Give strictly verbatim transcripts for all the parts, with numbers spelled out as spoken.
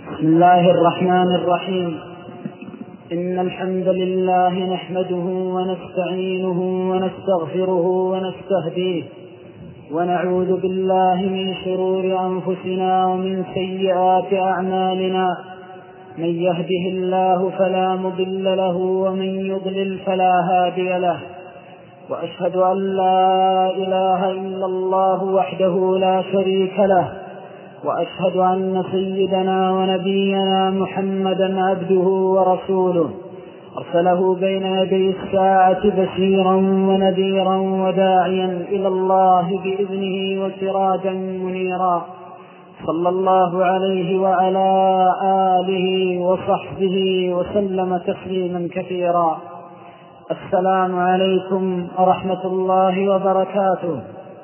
بسم الله الرحمن الرحيم. إن الحمد لله نحمده ونستعينه ونستغفره ونستهديه ونعوذ بالله من شرور أنفسنا ومن سيئات أعمالنا. من يهده الله فلا مضل له ومن يضلل فلا هادي له، وأشهد أن لا إله إلا الله وحده لا شريك له، وأشهد أن سيدنا ونبينا محمدا عبده ورسوله، أرسله بين يدي الساعة بشيرا ونذيرا وداعيا إلى الله بإذنه وسراجا منيرا. صلى الله عليه وعلى آله وصحبه وسلم تسليما كثيرا. السلام عليكم ورحمة الله وبركاته.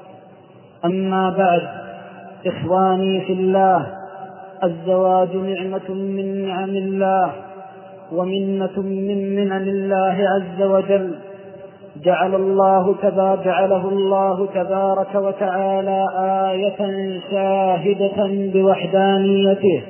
أما بعد، إخواني في الله، الزواج نعمة من نعم الله ومنة من منن الله عز وجل. جعل الله جعله الله تبارك وتعالى آية شاهدة بوحدانيته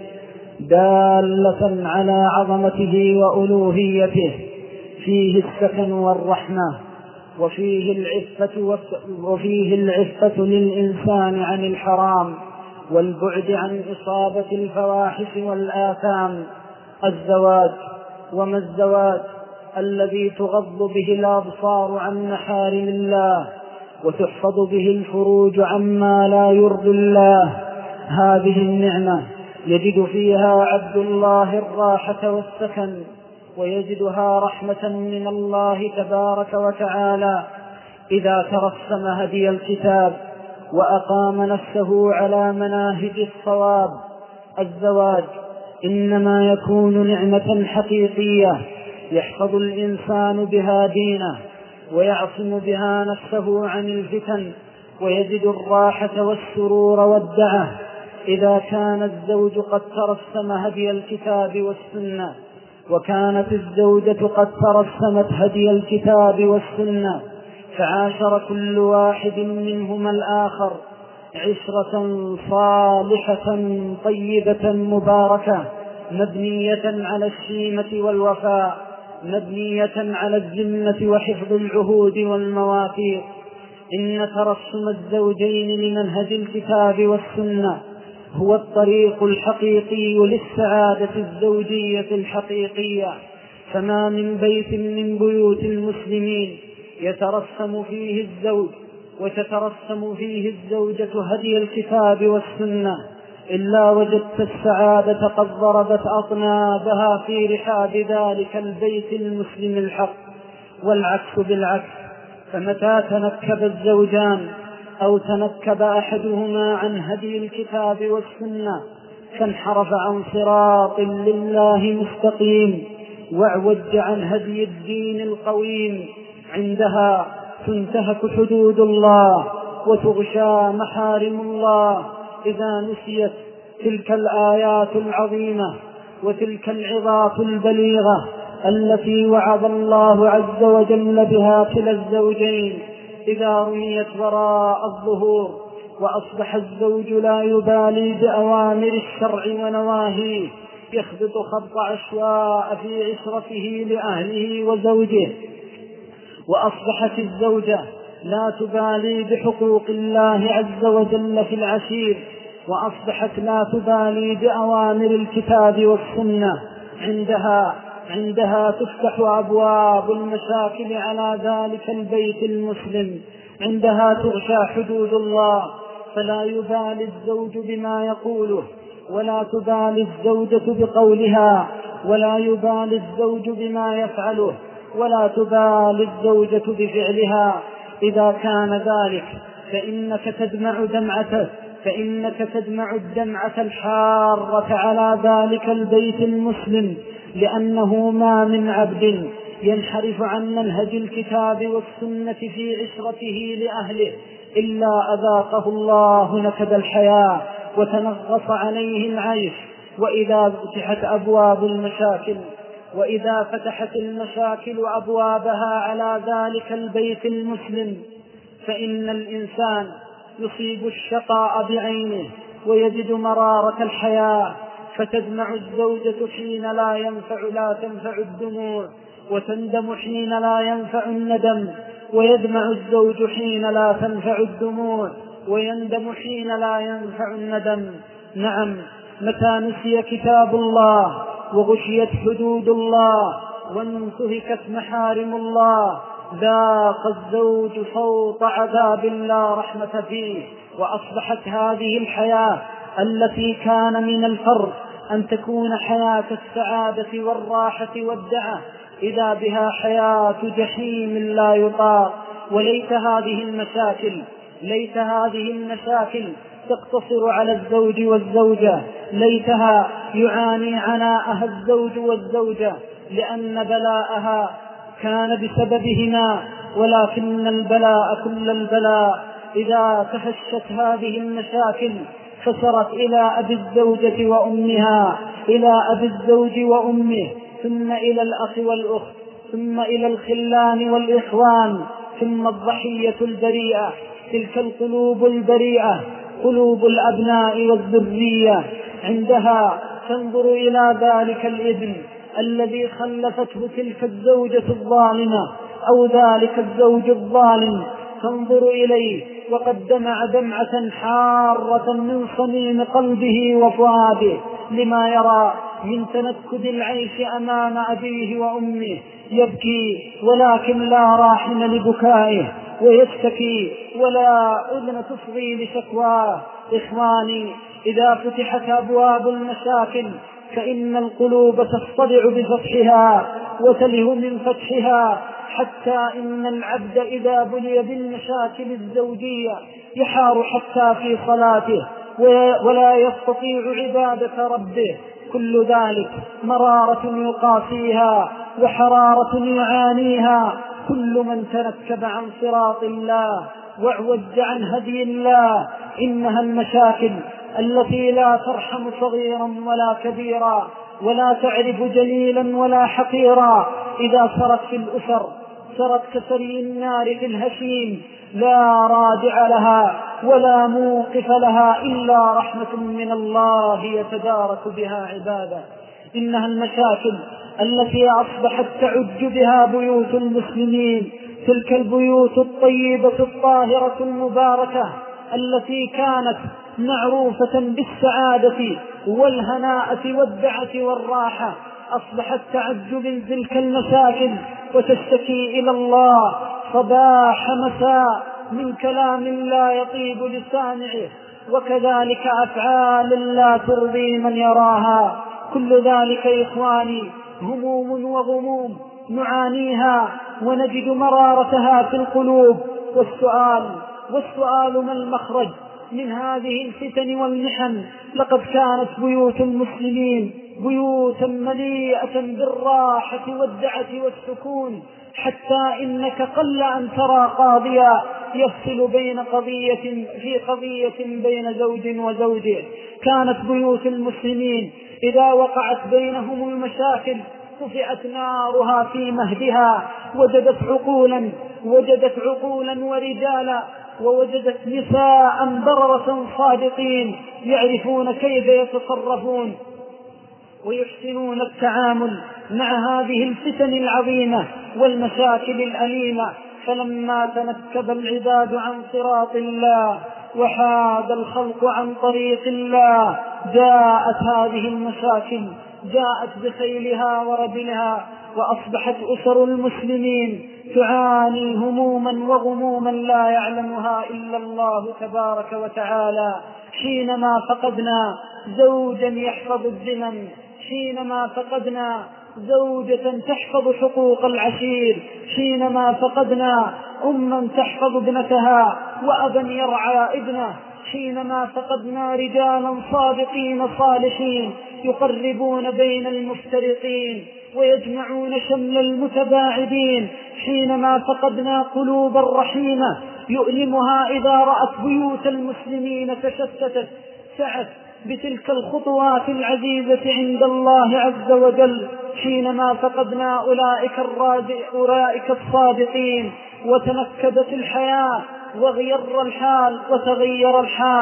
دالة على عظمته وألوهيته، فيه السكن والرحمة، وفيه العفة, وفيه العفة للإنسان عن الحرام والبعد عن إصابة الفواحش والآثام. الزواج، وما الزواج؟ الذي تغض به الأبصار عن محارم الله وتحفظ به الفروج عما لا يرضي الله. هذه النعمة يجد فيها عبد الله الراحة والسكن، ويجدها رحمة من الله تبارك وتعالى إذا ترسم هدي الكتاب وأقام نفسه على مناهج الصواب. الزواج إنما يكون نعمة حقيقية يحفظ الإنسان بها دينه ويعصم بها نفسه عن الفتن، ويجد الراحة والسرور والدعة إذا كان الزوج قد ترسم هدي الكتاب والسنة، وكانت الزوجة قد ترسمت هدي الكتاب والسنة، فعاشر كل واحد منهما الآخر عشرة صالحة طيبة مباركة، مبنية على الشيمة والوفاء، مبنية على الذمة وحفظ العهود والمواثيق. إن ترسم الزوجين لمنهج الكتاب والسنة هو الطريق الحقيقي للسعادة الزوجية الحقيقية. فما من بيت من بيوت المسلمين يترسم فيه الزوج وتترسم فيه الزوجة هدي الكتاب والسنة إلا وجدت السعادة قد ضربت أطنابها في رحاب ذلك البيت المسلم الحق. والعكس بالعكس، فمتى تنكب الزوجان أو تنكب أحدهما عن هدي الكتاب والسنة فانحرف عن صراط لله مستقيم واعوج عن هدي الدين القويم، عندها تنتهك حدود الله وتغشى محارم الله إذا نسيت تلك الآيات العظيمة وتلك العظات البليغة التي وعد الله عز وجل بها كلا الزوجين إذا رميت وراء الظهور، وأصبح الزوج لا يبالي بأوامر الشرع ونواهيه، يخبط خبط عشواء في عشرته لأهله وزوجه. وأصبحت الزوجة لا تبالي بحقوق الله عز وجل في العشير، وأصبحت لا تبالي بأوامر الكتاب والسنة. عندها عندها تفتح أبواب المشاكل على ذلك البيت المسلم، عندها تغشى حدود الله، فلا يبالي الزوج بما يقوله، ولا تبالي الزوجة بقولها، ولا يبالي الزوج بما يفعله، ولا تبالي الزوجة بفعلها. إذا كان ذلك فإنك تدمع دمعته فإنك تدمع الدمعة الحارة على ذلك البيت المسلم، لأنه ما من عبد ينحرف عن منهج الكتاب والسنة في عشرته لأهله إلا أذاقه الله نكد الحياة وتنغص عليه العيش. وإذا فتحت أبواب المشاكل وإذا فتحت المشاكل أبوابها على ذلك البيت المسلم فإن الإنسان يصيب الشقاء بعينه ويجد مرارة الحياة فتدمع الزوجة حين لا ينفع لا تنفع الدموع، وتندم حين لا ينفع الندم، ويدمع الزوج حين لا تنفع الدموع، ويندم حين لا ينفع الندم. نعم، متى نسي كتاب الله وغشيت حدود الله وانتهكت محارم الله ذاق الزوج صوت عذاب لا رحمة فيه. وأصبحت هذه الحياة التي كان من الفرض أن تكون حياة السعادة والراحة والدعة إذا بها حياة جحيم لا يطاق. وليت هذه المشاكل ليت هذه المشاكل تقتصر على الزوج والزوجة، ليتها يعاني عناءها الزوج والزوجة، لأن بلاءها كان بسببهما، ولكن البلاء كل البلاء إذا تفشت هذه المشاكل فسرت إلى أبي الزوجة وأمها، إلى أبي الزوج وأمه، ثم إلى الأخ والأخت، ثم إلى الخلان والإخوان، ثم الضحية البريئة. تلك القلوب البريئة قلوب الأبناء والذرية، عندها تنظر إلى ذلك الابن الذي خلفته تلك الزوجة الظالمة أو ذلك الزوج الظالم، تنظر إليه وقد دمع دمعة حارة من صميم قلبه وفؤاده لما يرى من تنكد العيش أمام أبيه وأمه، يبكي ولكن لا راحم لبكائه، ويشتكي ولا أذن تصغي لشكواه. إخواني، إذا فتحت أبواب المشاكل فإن القلوب تصطدع بفتحها وتله من فتحها، حتى إن العبد إذا بلي بالمشاكل الزوجية يحار حتى في صلاته ولا يستطيع عبادة ربه. كل ذلك مرارة يقاسيها وحرارة يعانيها كل من تنكب عن صراط الله واعوج عن هدي الله. إنها المشاكل التي لا ترحم صغيرا ولا كبيرا، ولا تعرف جليلا ولا حقيرا. إذا سرت في الأسر سرت كسري النار في الهشيم، لا رادع لها ولا موقف لها إلا رحمة من الله يتدارك بها عباده. إنها المشاكل التي أصبحت تعج بها بيوت المسلمين، تلك البيوت الطيبة الطاهرة المباركة التي كانت معروفة بالسعادة والهناءة والدعة والراحة، أصبحت تعج من تلك المشاكل وتشتكي إلى الله صباح مساء من كلام لا يطيب لسامعه، وكذلك أفعال لا ترضي من يراها. كل ذلك إخواني هموم وغموم نعانيها ونجد مرارتها في القلوب. والسؤال والسؤال ما المخرج من هذه الفتن والمحن؟ لقد كانت بيوت المسلمين بيوتا مليئة بالراحة والدعة والسكون، حتى إنك قل أن ترى قاضيا يفصل بين قضية في قضية بين زوج وزوجه. كانت بيوت المسلمين إذا وقعت بينهم المشاكل طفئت نارها في مهدها، وجدت عقولا وجدت عقولا ورجالا، ووجدت نساء بررة صادقين يعرفون كيف يتصرفون ويحسنون التعامل مع هذه الفتن العظيمة والمشاكل الأليمة. فلما تنكب العباد عن صراط الله وحاد الخلق عن طريق الله جاءت هذه المشاكل، جاءت بخيلها ورجلها، وأصبحت أسر المسلمين تعاني هموما وغموما لا يعلمها إلا الله تبارك وتعالى. حينما فقدنا زوجا يحفظ الذمم، حينما فقدنا زوجة تحفظ حقوق العشير، حينما فقدنا أما تحفظ ابنتها وأبا يرعى ابنه، حينما فقدنا رجالا صادقين صالحين يقربون بين المفترقين ويجمعون شمل المتباعدين، حينما فقدنا قلوبا رحيمة يؤلمها إذا رأت بيوت المسلمين تشتتت، سعت بتلك الخطوات العزيزة عند الله عز وجل، حينما فقدنا أولئك, أولئك الصادقين وتنكدت الحياة وغير الحال وتغير الحال،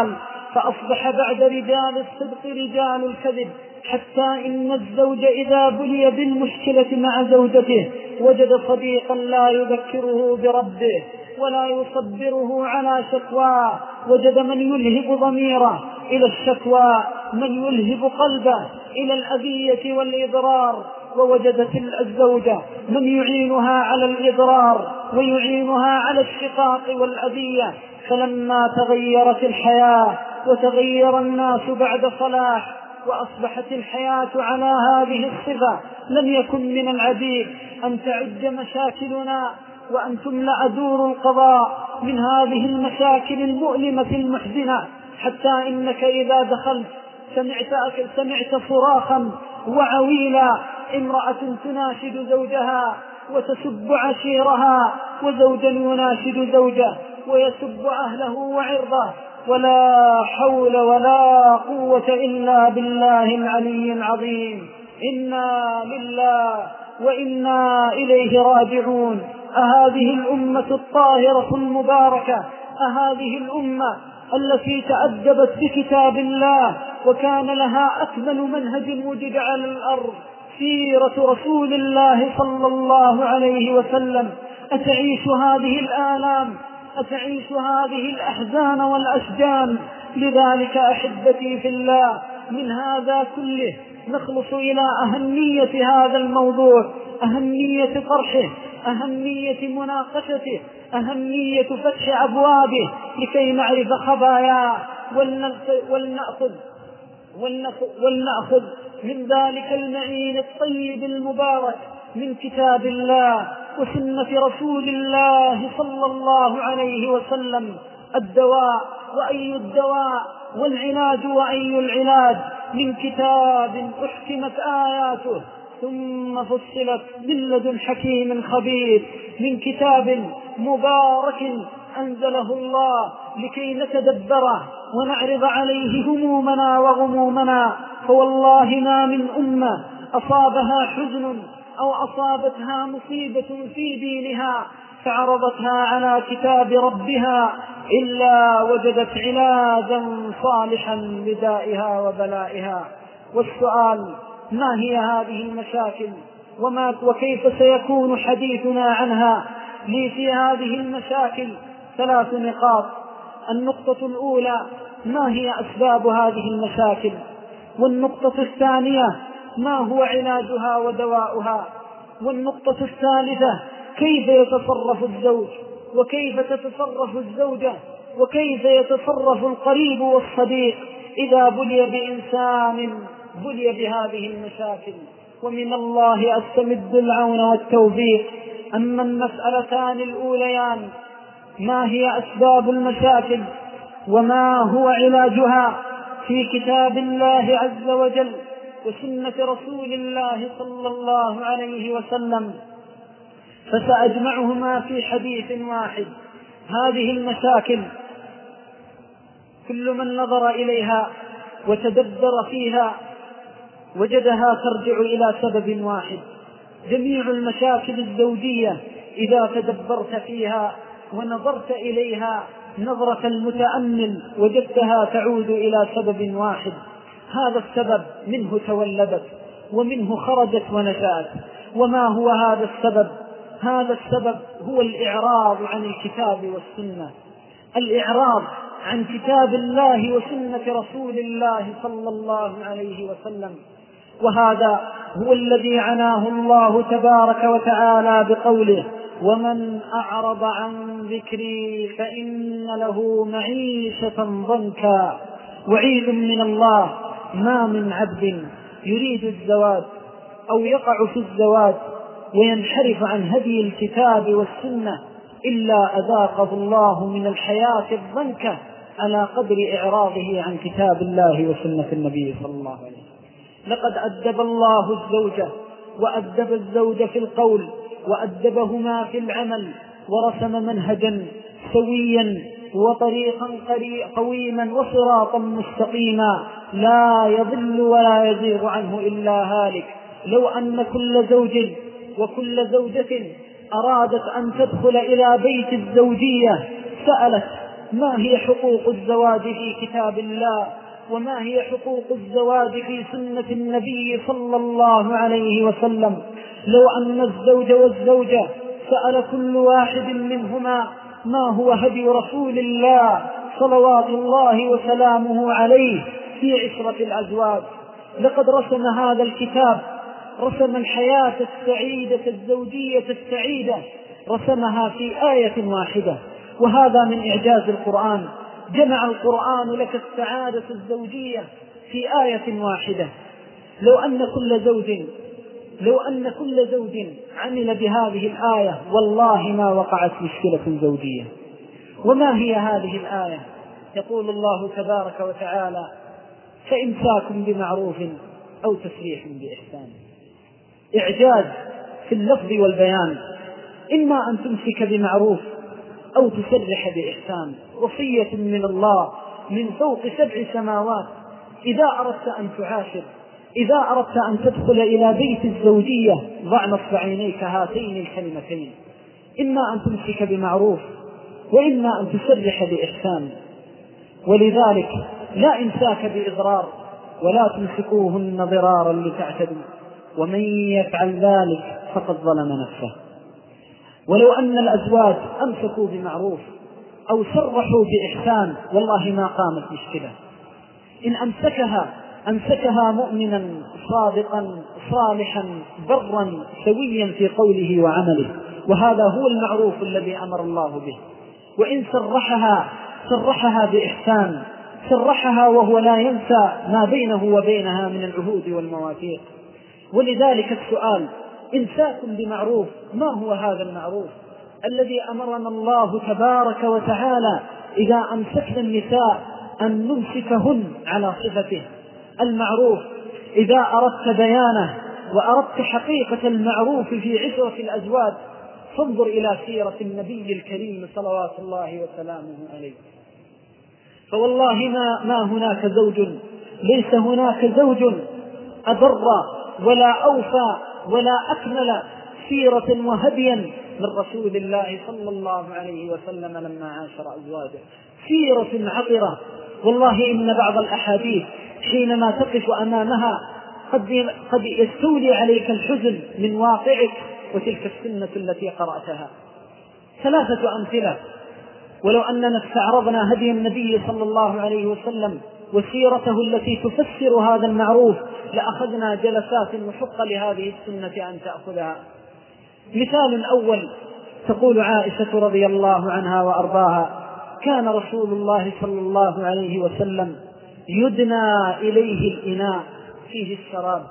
فأصبح بعد رجال الصدق رجال الكذب، حتى إن الزوج إذا بلي بالمشكلة مع زوجته وجد صديقا لا يذكره بربه ولا يصبره على شكواه، وجد من يلهب ضميره إلى الشكوى، من يلهب قلبه إلى الأذية والإضرار، ووجدت الزوجة من يعينها على الإضرار ويعينها على الشقاق والأذية. فلما تغيرت الحياة وتغير الناس بعد صلاح وأصبحت الحياة على هذه الصفة، لم يكن من العجيب أن تعج مشاكلنا وأن تملأ دور القضاء من هذه المشاكل المؤلمة المحزنة، حتى إنك إذا دخلت سمعت, سمعت صراخا وعويلا، امرأة تناشد زوجها وتسب عشيرها، وزوجا يناشد زوجه ويسب أهله وعرضه، ولا حول ولا قوة إلا بالله العلي العظيم. إنا لله وإنا إليه راجعون. أهذه الأمة الطاهرة المباركة، أهذه الأمة التي تأدبت بكتاب الله وكان لها أكمل منهج وجد على الأرض سيرة رسول الله صلى الله عليه وسلم، أتعيش هذه الآلام، أتعيش هذه الأحزان والأشجان؟ لذلك أحبتي في الله، من هذا كله نخلص إلى أهمية هذا الموضوع، أهمية طرحه، أهمية مناقشته، أهمية فتح أبوابه، لكي نعرف خباياه ولنأخذ, ولنأخذ من ذلك المعين الطيب المبارك من كتاب الله وسنة رسول الله صلى الله عليه وسلم الدواء وأي الدواء والعلاج وأي العلاج، من كتاب أحكمت آياته ثم فصلت من لدن حكيم خبير، من كتاب مبارك أنزله الله لكي نتدبره ونعرض عليه همومنا وغمومنا. فوالله ما من أمة أصابها حزن أو أصابتها مصيبة في دينها فعرضتها على كتاب ربها إلا وجدت علاجا صالحا لدائها وبلائها. والسؤال: ما هي هذه المشاكل وما وكيف سيكون حديثنا عنها؟ لي في هذه المشاكل ثلاث نقاط. النقطة الأولى: ما هي أسباب هذه المشاكل؟ والنقطة الثانية: ما هو علاجها ودواؤها؟ والنقطة الثالثة: كيف يتصرف الزوج وكيف تتصرف الزوجة وكيف يتصرف القريب والصديق إذا بلي بإنسان بلي بهذه المشاكل. ومن الله أستمد العون والتوفيق. أما المسألتان الأوليان: ما هي أسباب المشاكل وما هو علاجها، في كتاب الله عز وجل وسنة رسول الله صلى الله عليه وسلم، فسأجمعهما في حديث واحد. هذه المشاكل كل من نظر إليها وتدبر فيها وجدها ترجع إلى سبب واحد. جميع المشاكل الزوجية إذا تدبرت فيها ونظرت إليها نظرة المتأمل وجدتها تعود إلى سبب واحد. هذا السبب منه تولدت ومنه خرجت ونشأت. وما هو هذا السبب؟ هذا السبب هو الإعراض عن الكتاب والسنة، الإعراض عن كتاب الله وسنة رسول الله صلى الله عليه وسلم. وهذا هو الذي عناه الله تبارك وتعالى بقوله: ومن أعرض عن ذكري فإن له معيشة ضنكا. وعيد من الله: ما من عبد يريد الزواج أو يقع في الزواج وينحرف عن هدي الكتاب والسنة إلا أذاقه الله من الحياة الضنكة على قدر إعراضه عن كتاب الله وسنة النبي صلى الله عليه وسلم. لقد أدب الله الزوجة وأدب الزوج في القول وأدبهما في العمل، ورسم منهجا سويا وطريقا قويما وصراطا مستقيما لا يضل ولا يزيغ عنه إلا هالك. لو أن كل زوج وكل زوجة أرادت أن تدخل إلى بيت الزوجية سألت ما هي حقوق الزواج في كتاب الله، وما هي حقوق الزواج في سنة النبي صلى الله عليه وسلم. لو أن الزوج والزوجة سأل كل واحد منهما ما هو هدي رسول الله صلوات الله وسلامه عليه في عشرة الأزواج، لقد رسم هذا الكتاب، رسم الحياة السعيدة الزوجية السعيدة، رسمها في آية واحدة. وهذا من إعجاز القرآن، جمع القرآن لك السعادة الزوجية في آية واحدة. لو أن كل زوج لو أن كل زوج عمل بهذه الآية والله ما وقعت مشكلة زوجية. وما هي هذه الآية؟ يقول الله تبارك وتعالى: فإمساك بمعروف أو تسريح بإحسان. إعجاز في اللفظ والبيان، إما أن تمسك بمعروف أو تسرح بإحسان، وصية من الله من فوق سبع سماوات. إذا أردت أن تعاشر، إذا أردت أن تدخل إلى بيت الزوجية، ضع نصب عينيك هاتين الكلمتين: إما أن تمسك بمعروف وإما أن تسرح بإحسان. ولذلك لا إمساك بإضرار، ولا تمسكوهن ضرارا لتعتدوا، ومن يفعل ذلك فقد ظلم نفسه. ولو أن الأزواج أمسكوا بمعروف أو سرحوا بإحسان والله ما قامت مشكلة. إن أمسكها أمسكها مؤمنا صادقا صالحا برا سويا في قوله وعمله، وهذا هو المعروف الذي أمر الله به. وإن سرحها سرحها بإحسان، سرحها وهو لا ينسى ما بينه وبينها من العهود والمواثيق. ولذلك السؤال: إمساك بمعروف، ما هو هذا المعروف الذي أمرنا الله تبارك وتعالى إذا أمسكنا النساء أن نمسكهن على صفته؟ المعروف إذا أردت بيانه وأردت حقيقة المعروف في عشرة الأزواج فانظر إلى سيرة النبي الكريم صلوات الله وسلامه عليه. فوالله ما, ما هناك زوج، ليس هناك زوج أبر ولا أوفى ولا أكمل سيرة وهديا من رسول الله صلى الله عليه وسلم لما عاشر أزواجه. سيرة عطرة، والله إن بعض الأحاديث حينما تقف أمامها قد, قد يستولي عليك الحزن من واقعك وتلك السنة التي قرأتها. ثلاثة أمثلة، ولو أننا استعرضنا هدي النبي صلى الله عليه وسلم وسيرته التي تفسر هذا المعروف لأخذنا جلسات وحق لهذه السنة أن تأخذها. مثال أول، تقول عائشة رضي الله عنها وأرضاها: كان رسول الله صلى الله عليه وسلم يدنى إليه الإناء فيه الشراب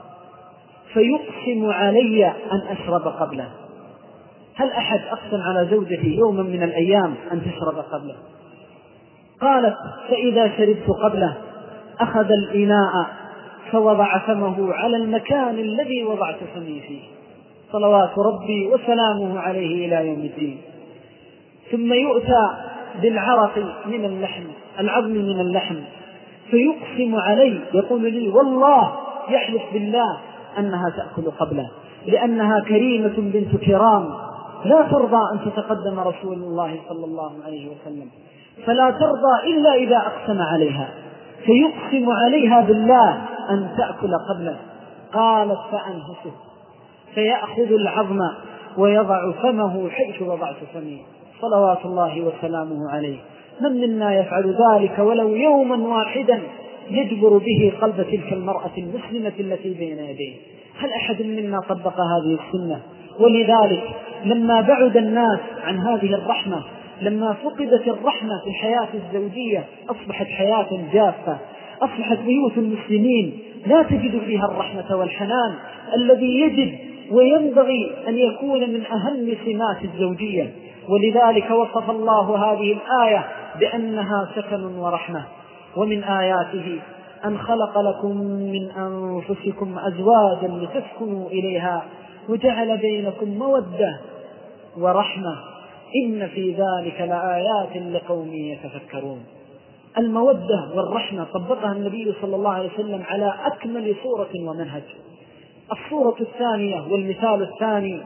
فيقسم علي أن أشرب قبله. هل أحد أقسم على زوجته يوما من الأيام أن تشرب قبله؟ قالت: فإذا شربت قبله أخذ الإناء فوضع فمه على المكان الذي وضعت فمي فيه، صلوات ربي وسلامه عليه إلى يوم الدين. ثم يؤتى بالعرق من اللحم، العظم من اللحم، فيقسم علي، يقول لي والله، يحلف بالله أنها تأكل قبله، لأنها كريمة بنت كرام لا ترضى أن تتقدم رسول الله صلى الله عليه وسلم، فلا ترضى إلا إذا أقسم عليها، فيقسم عليها بالله أن تأكل قبله. قالت: فأنهشه، فيأخذ العظم ويضع فمه حيث وضعت فمي، صلوات الله وسلامه عليه. من منا يفعل ذلك ولو يوما واحدا يجبر به قلب تلك المرأة المسلمة التي بين يديه؟ هل أحد منا طبق هذه السنة؟ ولذلك لما بعد الناس عن هذه الرحمة، لما فقدت الرحمة في الحياة الزوجية، أصبحت حياة جافة، أصبحت بيوت المسلمين لا تجد فيها الرحمة والحنان الذي يجب وينبغي أن يكون من أهم سمات الزوجية. ولذلك وصف الله هذه الآية بأنها سكن ورحمة. ومن آياته أن خلق لكم من أنفسكم أزواجا لتسكنوا إليها وجعل بينكم مودة ورحمة إن في ذلك لآيات لقوم يتفكرون. المودة والرحمة طبقها النبي صلى الله عليه وسلم على أكمل صورة ومنهج. الصورة الثانية والمثال الثاني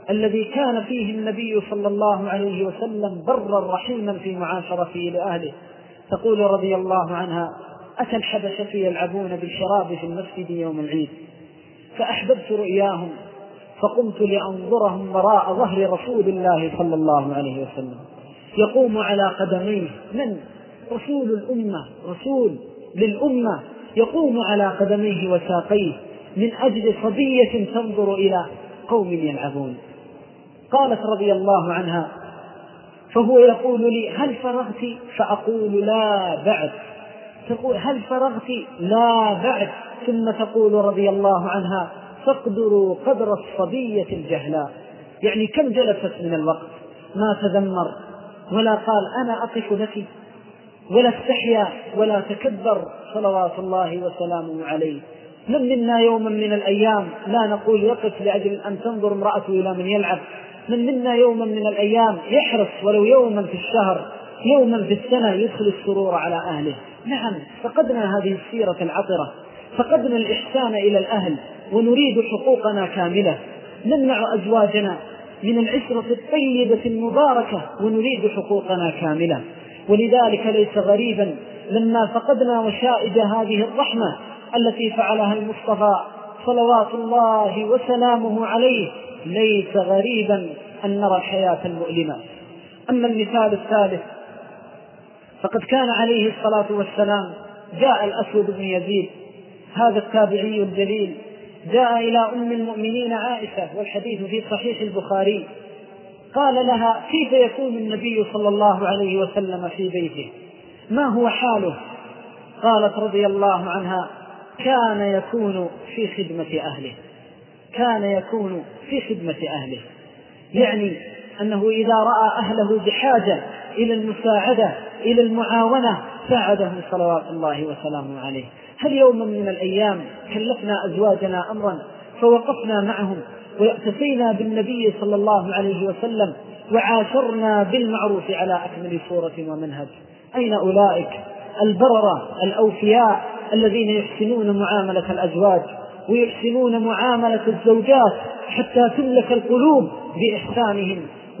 الذي كان فيه النبي صلى الله عليه وسلم برا رحيما في معاشرته لأهله. تقول رضي الله عنها: أتى الحبشة يلعبون بالشراب في المسجد يوم العيد، فأحببت رؤياهم فقمت لأنظرهم وراء ظهر رسول الله صلى الله عليه وسلم يقوم على قدميه. من؟ رسول الأمة، رسول للأمة، يقوم على قدميه وساقيه من أجل صبية تنظر إلى قوم يلعبون. قالت رضي الله عنها: فهو يقول لي: هل فرغت؟ فأقول: لا بعد. تقول: هل فرغت؟ لا بعد. ثم تقول رضي الله عنها: فاقدروا قدر الصبية الجهلاء. يعني كم جلست من الوقت، ما تذمر ولا قال أنا أقف لك، ولا استحيا ولا تكبر صلوات الله وسلامه عليه. من منا يوما من الأيام لا نقول يقف لأجل أن تنظر امرأته إلى من يلعب؟ من منا يوما من الأيام يحرص ولو يوما في الشهر، يوما في السنة، يدخل السرور على أهله؟ نعم، فقدنا هذه السيرة العطرة، فقدنا الإحسان إلى الأهل، ونريد حقوقنا كاملة. نمنع أزواجنا من العشرة الطيبة المباركة ونريد حقوقنا كاملة. ولذلك ليس غريبا لما فقدنا وشائج هذه الرحمة التي فعلها المصطفى صلوات الله وسلامه عليه، ليس غريبا أن نرى الحياة المؤلمة. أما المثال الثالث، فقد كان عليه الصلاة والسلام جاء الأسود بن يزيد هذا التابعي الجليل، جاء إلى أم المؤمنين عائشة، والحديث في صحيح البخاري، قال لها: كيف يكون النبي صلى الله عليه وسلم في بيته؟ ما هو حاله؟ قالت رضي الله عنها: كان يكون في خدمة أهله، كان يكون في خدمة أهله. يعني أنه إذا رأى أهله بحاجة إلى المساعدة إلى المعاونة ساعدهم صلوات الله وسلامه عليه. هل يوما من الأيام كلفنا أزواجنا أمرا فوقفنا معهم ويأتفينا بالنبي صلى الله عليه وسلم وعاشرنا بالمعروف على أكمل صورة ومنهج؟ أين أولئك البررة الأوفياء الذين يحسنون معاملة الأزواج ويحسنون معاملة الزوجات حتى تملك القلوب بإحسانهم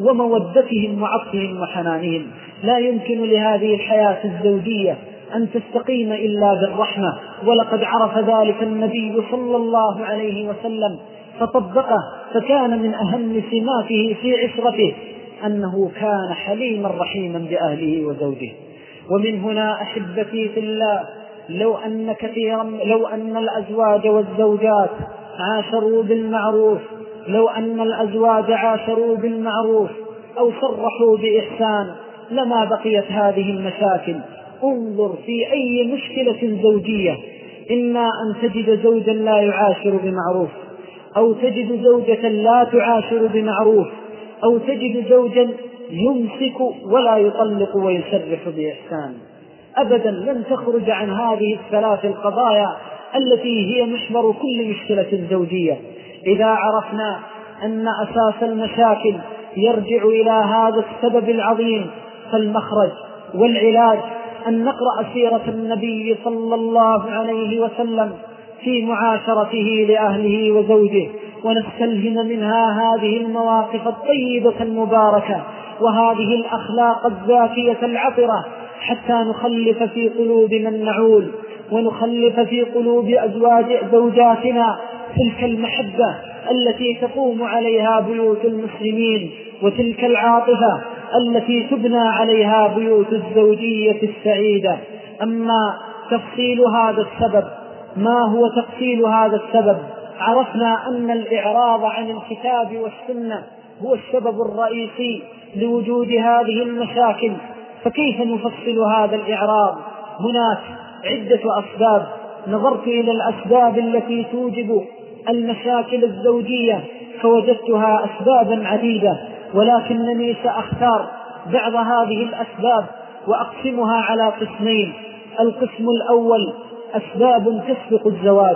ومودتهم وعطفهم وحنانهم؟ لا يمكن لهذه الحياة الزوجية أن تستقيم إلا بالرحمة، ولقد عرف ذلك النبي صلى الله عليه وسلم فطبقه، فكان من أهم سماته في عشرته أنه كان حليما رحيما بأهله وزوجه. ومن هنا أحبتي في الله، لو أن كثيرا لو أن الأزواج والزوجات عاشروا بالمعروف لو أن الأزواج عاشروا بالمعروف أو صرحوا بإحسان لما بقيت هذه المشاكل. انظر في أي مشكلة زوجية، إما أن تجد زوجا لا يعاشر بمعروف، أو تجد زوجة لا تعاشر بمعروف، أو تجد زوجا يمسك ولا يطلق ويسرح بإحسان. أبدا لن تخرج عن هذه الثلاث القضايا التي هي محور كل مشكلة زوجية. إذا عرفنا أن أساس المشاكل يرجع إلى هذا السبب العظيم، فالمخرج والعلاج أن نقرأ سيرة النبي صلى الله عليه وسلم في معاشرته لأهله وزوجه، ونستلهم منها هذه المواقف الطيبة المباركة وهذه الأخلاق الزاكية العطرة، حتى نخلف في قلوب من نعول ونخلف في قلوب أزواج زوجاتنا تلك المحبة التي تقوم عليها بيوت المسلمين، وتلك العاطفة التي تبنى عليها بيوت الزوجية السعيدة. أما تفصيل هذا السبب، ما هو تفصيل هذا السبب؟ عرفنا أن الإعراض عن الكتاب والسنة هو السبب الرئيسي لوجود هذه المشاكل. فكيف نفصل هذا الإعراض؟ هناك عدة أسباب. نظرت إلى الأسباب التي توجب المشاكل الزوجية فوجدتها أسبابا عديدة، ولكنني سأختار بعض هذه الأسباب وأقسمها على قسمين. القسم الأول أسباب تسبق الزواج،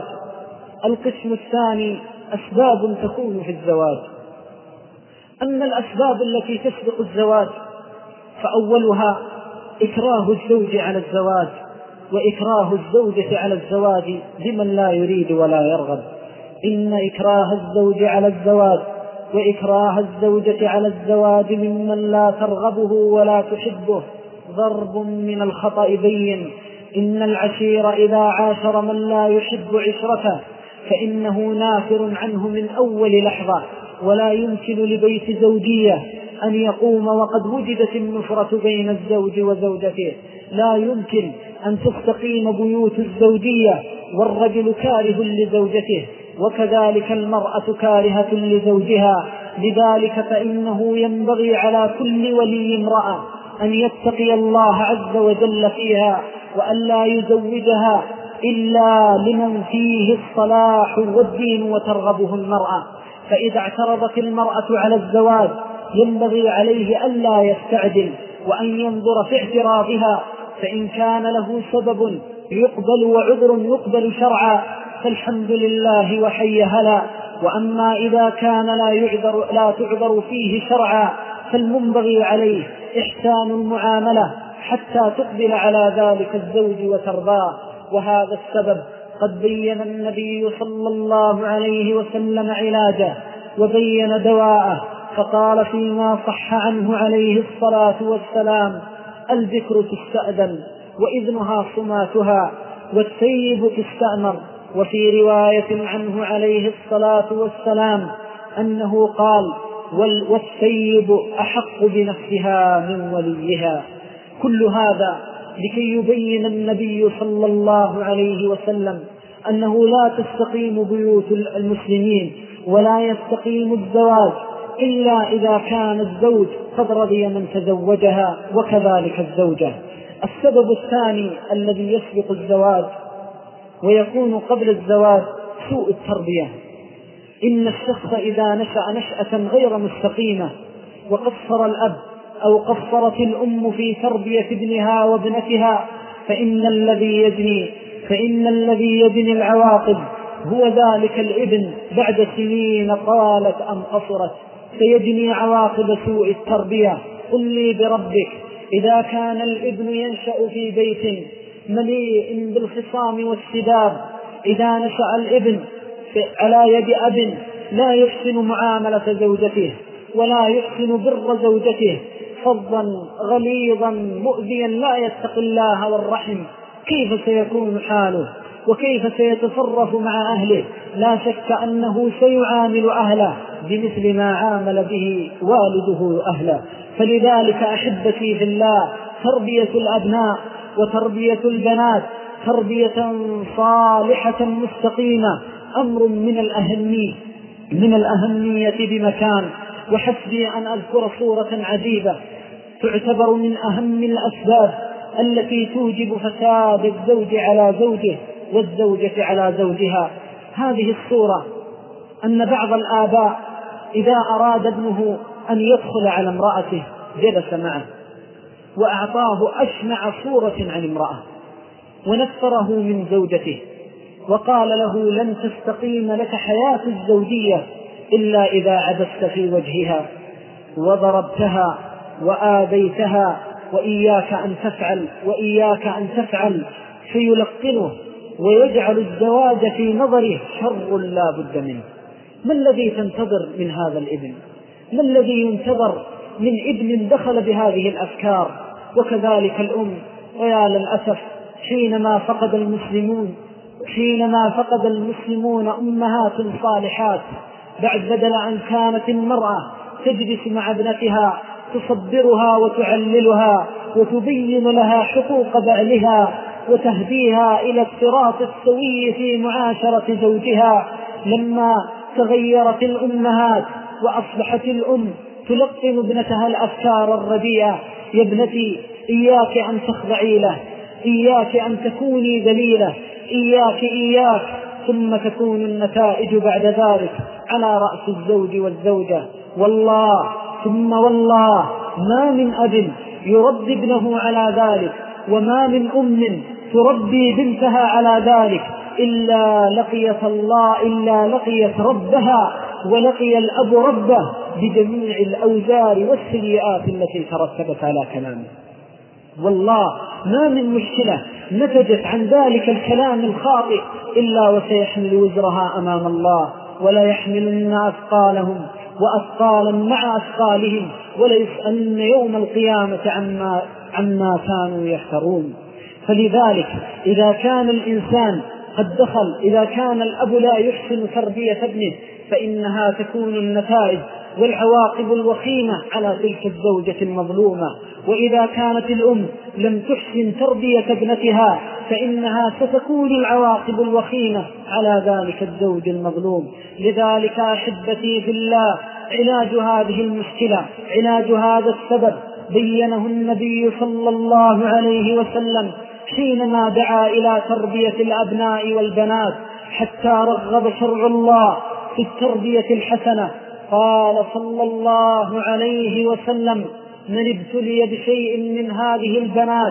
القسم الثاني أسباب تكون في الزواج. أما الأسباب التي تسبق الزواج فأولها إكراه الزوج على الزواج، وإكراه الزوجة على الزواج بمن لا يريد ولا يرغب. إن إكراه الزوج على الزواج وإكراه الزوجة على الزواج ممن لا ترغبه ولا تحبه ضرب من الخطأ بين. إن العشير إذا عاشر من لا يحب عشرته فإنه نافر عنه من أول لحظة، ولا يمكن لبيت زوجية أن يقوم وقد وجدت النفرة بين الزوج وزوجته. لا يمكن أن تستقيم بيوت الزوجية والرجل كاره لزوجته، وكذلك المرأة كارهة لزوجها. لذلك فإنه ينبغي على كل ولي امرأة أن يتقي الله عز وجل فيها، وأن لا يزوجها إلا لمن فيه الصلاح والدين وترغبه المرأة. فإذا اعترضت المرأة على الزواج ينبغي عليه ألا يستعجل، وأن ينظر في اعتراضها، فإن كان له سبب يقبل وعذر يقبل شرعا فالحمد لله وحي هلا. وأما إذا كان لا يعذر, لا تعذر فيه شرعا فالمنبغي عليه إحسان المعاملة حتى تقبل على ذلك الزوج وترضاه. وهذا السبب قد بين النبي صلى الله عليه وسلم علاجه وبين دواءه، فقال فيما صح عنه عليه الصلاة والسلام: الذكر تستأذن وإذنها صماتها، والسيب تستأمر. وفي رواية عنه عليه الصلاة والسلام أنه قال: والسيب أحق بنفسها من وليها. كل هذا لكي يبين النبي صلى الله عليه وسلم أنه لا تستقيم بيوت المسلمين ولا يستقيم الزواج إلا إذا كان الزوج قد رضي من تزوجها، وكذلك الزوجة. السبب الثاني الذي يسبق الزواج ويكون قبل الزواج سوء التربية. إن الشخص إذا نشأ نشأة غير مستقيمة وقصر الأب أو قصرت الأم في تربية ابنها وابنتها فإن الذي يجني فإن الذي يجني العواقب هو ذلك الابن بعد سنين طالت أم قصرت، سيجني عواقب سوء التربية. قل لي بربك إذا كان الابن ينشأ في بيت مليء بالخصام والسداد، إذا نشأ الابن على يد أب لا يحسن معاملة زوجته ولا يحسن بر زوجته، فظا غليظا مؤذيا لا يتقي الله والرحم، كيف سيكون حاله وكيف سيتصرف مع أهله؟ لا شك أنه سيعامل أهله بمثل ما عامل به والده أهله. فلذلك أحبتي في الله، تربية الأبناء وتربية البنات تربية صالحة مستقيمة أمر من الأهمية من الأهمية بمكان. وحسبي أن أذكر صورة عجيبة تعتبر من أهم الأسباب التي توجب فساد الزوج على زوجه والزوجة على زوجها. هذه الصورة أن بعض الآباء إذا أراد ابنه أن يدخل على امرأته جلس معه وأعطاه أشنع صورة عن امرأة ونفره من زوجته وقال له: لن تستقيم لك حياة الزوجية إلا إذا عبست في وجهها وضربتها وآذيتها، وإياك أن تفعل وإياك أن تفعل، فيلقنه ويجعل الزواج في نظره شر لا بد منه. ما الذي تنتظر من هذا الابن؟ ما الذي ينتظر من ابن دخل بهذه الأفكار؟ وكذلك الأم. ويا للأسف حينما فقد المسلمون حينما فقد المسلمون أمهات صالحات، بعد بدل أن كانت المرأة تجلس مع ابنتها تصبرها وتعللها وتبين لها حقوق بعلها وتهديها إلى الصراط السوي في معاشرة زوجها، لما تغيرت الأمهات وأصبحت الأم تلقن ابنتها الأفكار الرديئة: يا ابنتي إياك أن تخضعي له، إياك أن تكوني ذليلة، إياك إياك ثم تكون النتائج بعد ذلك على رأس الزوج والزوجة. والله ثم والله ما من أب يربي ابنه على ذلك، وما من أم تربي بنتها على ذلك، إلا لقيت الله إلا لقيت ربها ولقي الأب ربه بجميع الأوزار والسيئات التي ترتبت على كلامه. والله ما من مشكلة نتجت عن ذلك الكلام الخاطئ إلا وسيحمل وزرها أمام الله، ولا يحملن أثقالهم وأثقالا مع أثقالهم، وليسألن يوم القيامة عما, عما كانوا يفترون. فلذلك إذا كان الإنسان قد دخل، إذا كان الأب لا يحسن تربية ابنه فإنها تكون النتائج والعواقب الوخيمة على تلك الزوجة المظلومة. وإذا كانت الأم لم تحسن تربية ابنتها فإنها ستكون العواقب الوخيمة على ذلك الزوج المظلوم. لذلك أحبتي في الله، علاج هذه المشكلة، علاج هذا السبب بينه النبي صلى الله عليه وسلم حينما دعا إلى تربية الأبناء والبنات، حتى رغب شرع الله في التربية الحسنة. قال صلى الله عليه وسلم: من ابتلي بشيء من هذه البنات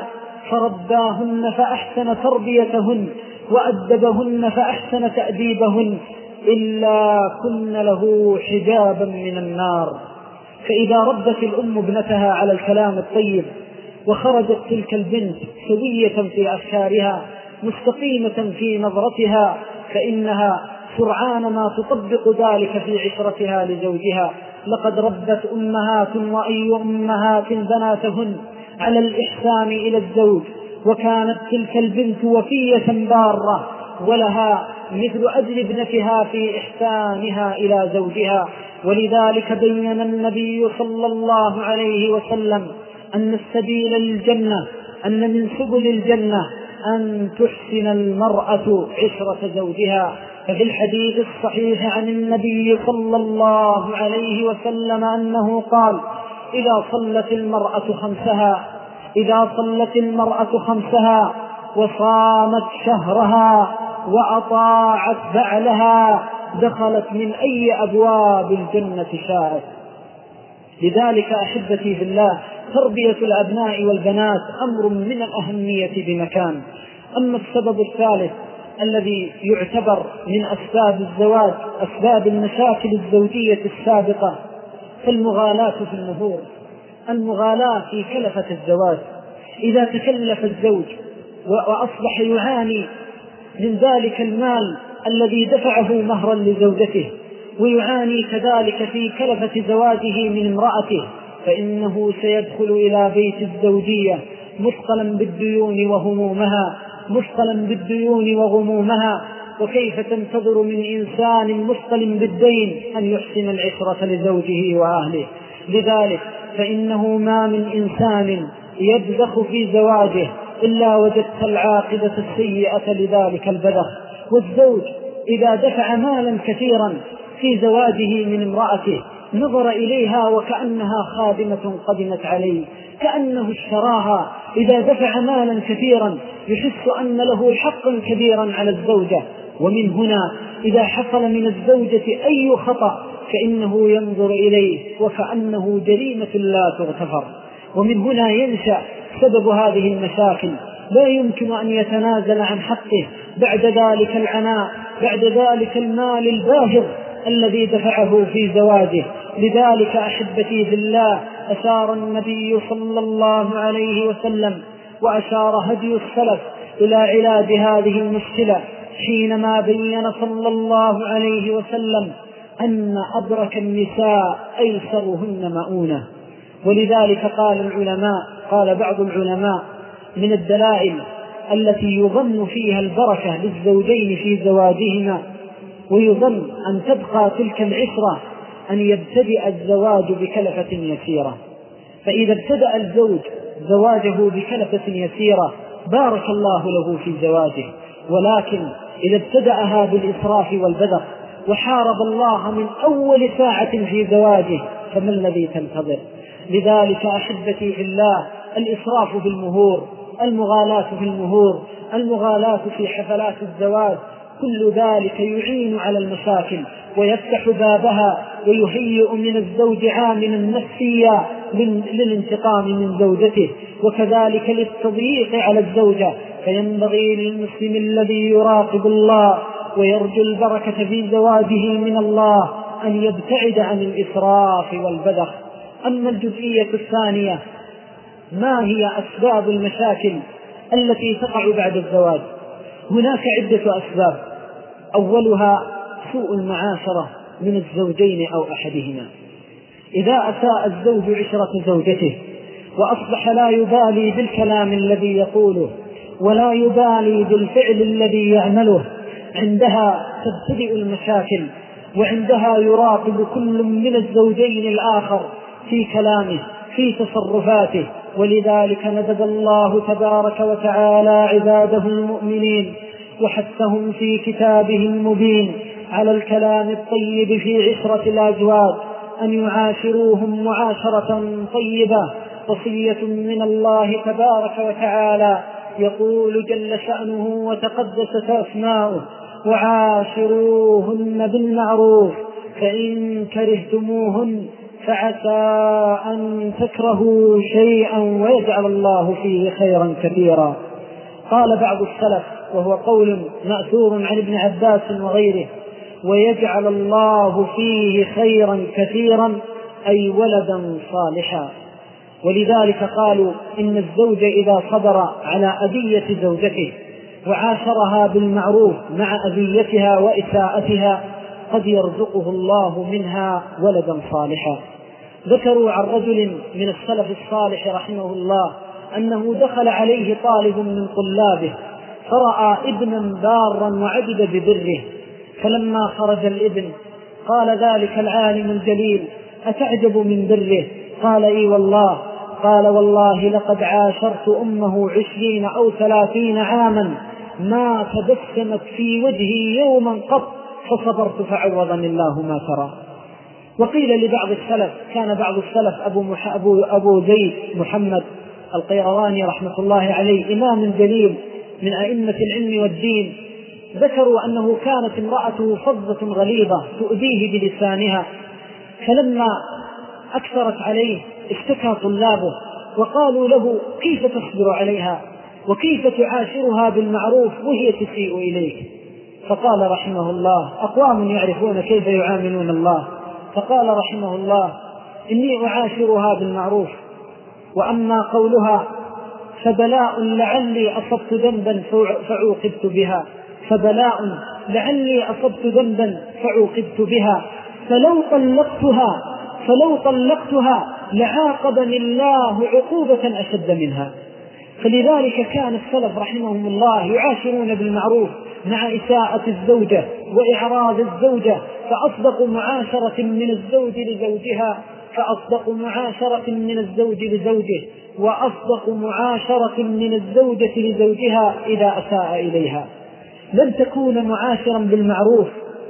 فرباهن فأحسن تربيتهن وأدبهن فأحسن تأديبهن إلا كن له حجابا من النار. فإذا ربت الأم ابنتها على الكلام الطيب وخرجت تلك البنت سوية في أفكارها مستقيمة في نظرتها، فإنها سرعان ما تطبق ذلك في عشرتها لزوجها. لقد ربت أمهات وأي أمهات بناتهن على الإحسان إلى الزوج، وكانت تلك البنت وفية بارة ولها مثل أجر ابنتها في إحسانها إلى زوجها. ولذلك بين النبي صلى الله عليه وسلم أن السبيل للجنة، أن من سبل الجنة أن تحسن المرأة عشرة زوجها. ففي الحديث الصحيح عن النبي صلى الله عليه وسلم أنه قال: إذا صلت المرأة خمسها إذا صلت المرأة خمسها وصامت شهرها وأطاعت بعلها دخلت من أي أبواب الجنة شاءت. لذلك أحبتي في الله، تربية الأبناء والبنات أمر من الأهمية بمكان. أما السبب الثالث الذي يعتبر من أسباب الزواج، أسباب المشاكل الزوجية السابقة، فالمغالاة في المهور، المغالاة في كلفة الزواج. إذا تكلف الزوج وأصبح يعاني من ذلك المال الذي دفعه مهرا لزوجته، ويعاني كذلك في كلفة زواجه من امرأته، فإنه سيدخل إلى بيت الزوجية مثقلا بالديون وهمومها مثقلا بالديون وغمومها. وكيف تنتظر من إنسان مثقل بالدين أن يحسن العشرة لزوجه وأهله؟ لذلك فإنه ما من إنسان يبذخ في زواجه إلا وجدت العاقبة السيئة لذلك البذخ. والزوج إذا دفع مالا كثيرا في زواجه من امرأته نظر إليها وكأنها خادمة قدمت عليه، كأنه اشتراها. إذا دفع مالا كثيرا يحس أن له حقا كبيرا على الزوجة. ومن هنا إذا حصل من الزوجة أي خطأ فإنه ينظر إليه وكأنه جريمة لا تغتفر. ومن هنا ينشأ سبب هذه المشاكل، لا يمكن أن يتنازل عن حقه بعد ذلك العناء، بعد ذلك المال الباهظ الذي دفعه في زواجه. لذلك أحبتي في الله، أشار النبي صلى الله عليه وسلم وأشار هدي السلف إلى علاج هذه المشكلة حينما بين صلى الله عليه وسلم أن أدرك النساء أيسرهن مؤونة. ولذلك قال العلماء قال بعض العلماء: من الدلائل التي يظن فيها البركة للزوجين في زواجهما ويظن أن تبقى تلك العشرة أن يبتدئ الزواج بكلفة يسيرة. فإذا ابتدأ الزوج زواجه بكلفة يسيرة بارك الله له في زواجه، ولكن إذا ابتدأها بالإسراف والبذخ وحارب الله من أول ساعة في زواجه فما الذي تنتظر؟ لذلك أحبتي في الله، الإسراف في المهور، المغالاة في المهور، المغالاة في حفلات الزواج، كل ذلك يعين على المشاكل ويفتح بابها ويهيئ من الزوج عاملا نفسيا للانتقام من زوجته، وكذلك للتضييق على الزوجة. فينبغي للمسلم الذي يراقب الله ويرجو البركة في زواجه من الله أن يبتعد عن الإسراف والبذخ. أما الجزئية الثانية، ما هي أسباب المشاكل التي تقع بعد الزواج؟ هناك عدة أسباب. أولها سوء المعاشرة من الزوجين أو أحدهما. إذا أساء الزوج عشرة زوجته وأصبح لا يبالي بالكلام الذي يقوله ولا يبالي بالفعل الذي يعمله، عندها تبتدئ المشاكل، وعندها يراقب كل من الزوجين الآخر في كلامه في تصرفاته. ولذلك ندب الله تبارك وتعالى عباده المؤمنين وحثهم في كتابه المبين على الكلام الطيب في عشرة الأزواج، أن يعاشروهم معاشرة طيبة، وصية من الله تبارك وتعالى. يقول جل شأنه وتقدست أسماؤه: وعاشروهن بالمعروف فإن كرهتموهن فعسى أن تكرهوا شيئا ويجعل الله فيه خيرا كثيرا. قال بعض السلف، وهو قول مأثور عن ابن عباس وغيره: ويجعل الله فيه خيرا كثيرا، أي ولدا صالحا. ولذلك قالوا إن الزوج إذا صبر على أذية زوجته وعاشرها بالمعروف مع أذيتها وإساءتها قد يرزقه الله منها ولدا صالحا. ذكروا عن رجل من السلف الصالح رحمه الله أنه دخل عليه طالب من طلابه فرأى ابنا بارا وعجب ببره، فلما خرج الابن قال ذلك العالم الجليل: أتعجب من بره؟ قال: إي والله. قال: والله لقد عاشرت أمه عشرين أو ثلاثين عاما ما تبسمت في وجهي يوما قط، فصبرت فعوضني الله ما ترى. وقيل لبعض السلف، كان بعض السلف أبو, مح... أبو... أبو زيد محمد القيرواني رحمة الله عليه إمام جليل من أئمة العلم والدين، ذكروا أنه كانت امرأته فظة غليظة تؤذيه بلسانها، فلما أكثرت عليه اشتكى طلابه وقالوا له: كيف تصبر عليها وكيف تعاشرها بالمعروف وهي تسيء إليك؟ فقال رحمه الله: أقوام يعرفون كيف يعاملون الله. فقال رحمه الله: إني أعاشرها بالمعروف، وأما قولها فبلاء لعلي أصبت ذنبا فعوقبت بها فبلاء لعلي أصبت ذنبا فعوقبت بها فلو طلقتها فلو طلقتها لعاقبني الله عقوبة أشد منها. فلذلك كان السلف رحمهم الله يعاشرون بالمعروف مع إساءة الزوجة وإعراض الزوجة، فأصدق معاشرة من الزوج لزوجها فأصدق معاشرة من الزوج لزوجه، وأصدق معاشرة من الزوجة لزوجها إذا أساء إليها. لن تكون معاشرا بالمعروف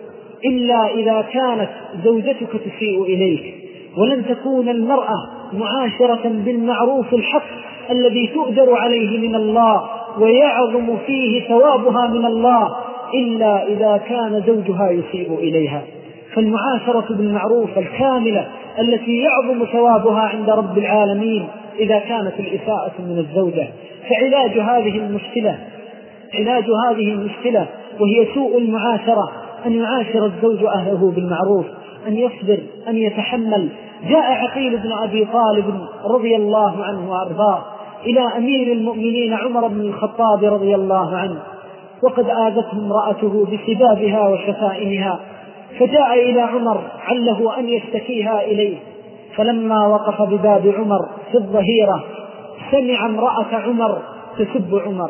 إلا إذا كانت زوجتك تسيء إليك، ولن تكون المرأة معاشرة بالمعروف الحق الذي تؤجر عليه من الله ويعظم فيه ثوابها من الله إلا إذا كان زوجها يسيء إليها. فالمعاشرة بالمعروف الكاملة التي يعظم ثوابها عند رب العالمين إذا كانت الإساءة من الزوجة. فعلاج هذه المشكلة علاج هذه المشكلة وهي سوء المعاشرة أن يعاشر الزوج أهله بالمعروف، أن يصبر، أن يتحمل. جاء عقيل بن أبي طالب رضي الله عنه وأرضاه إلى أمير المؤمنين عمر بن الخطاب رضي الله عنه، وقد آذته امرأته بسبابها وشتائمها، فجاء إلى عمر عله أن يشتكيها إليه. فلما وقف بباب عمر في الظهيرة سمع امرأة عمر تسب عمر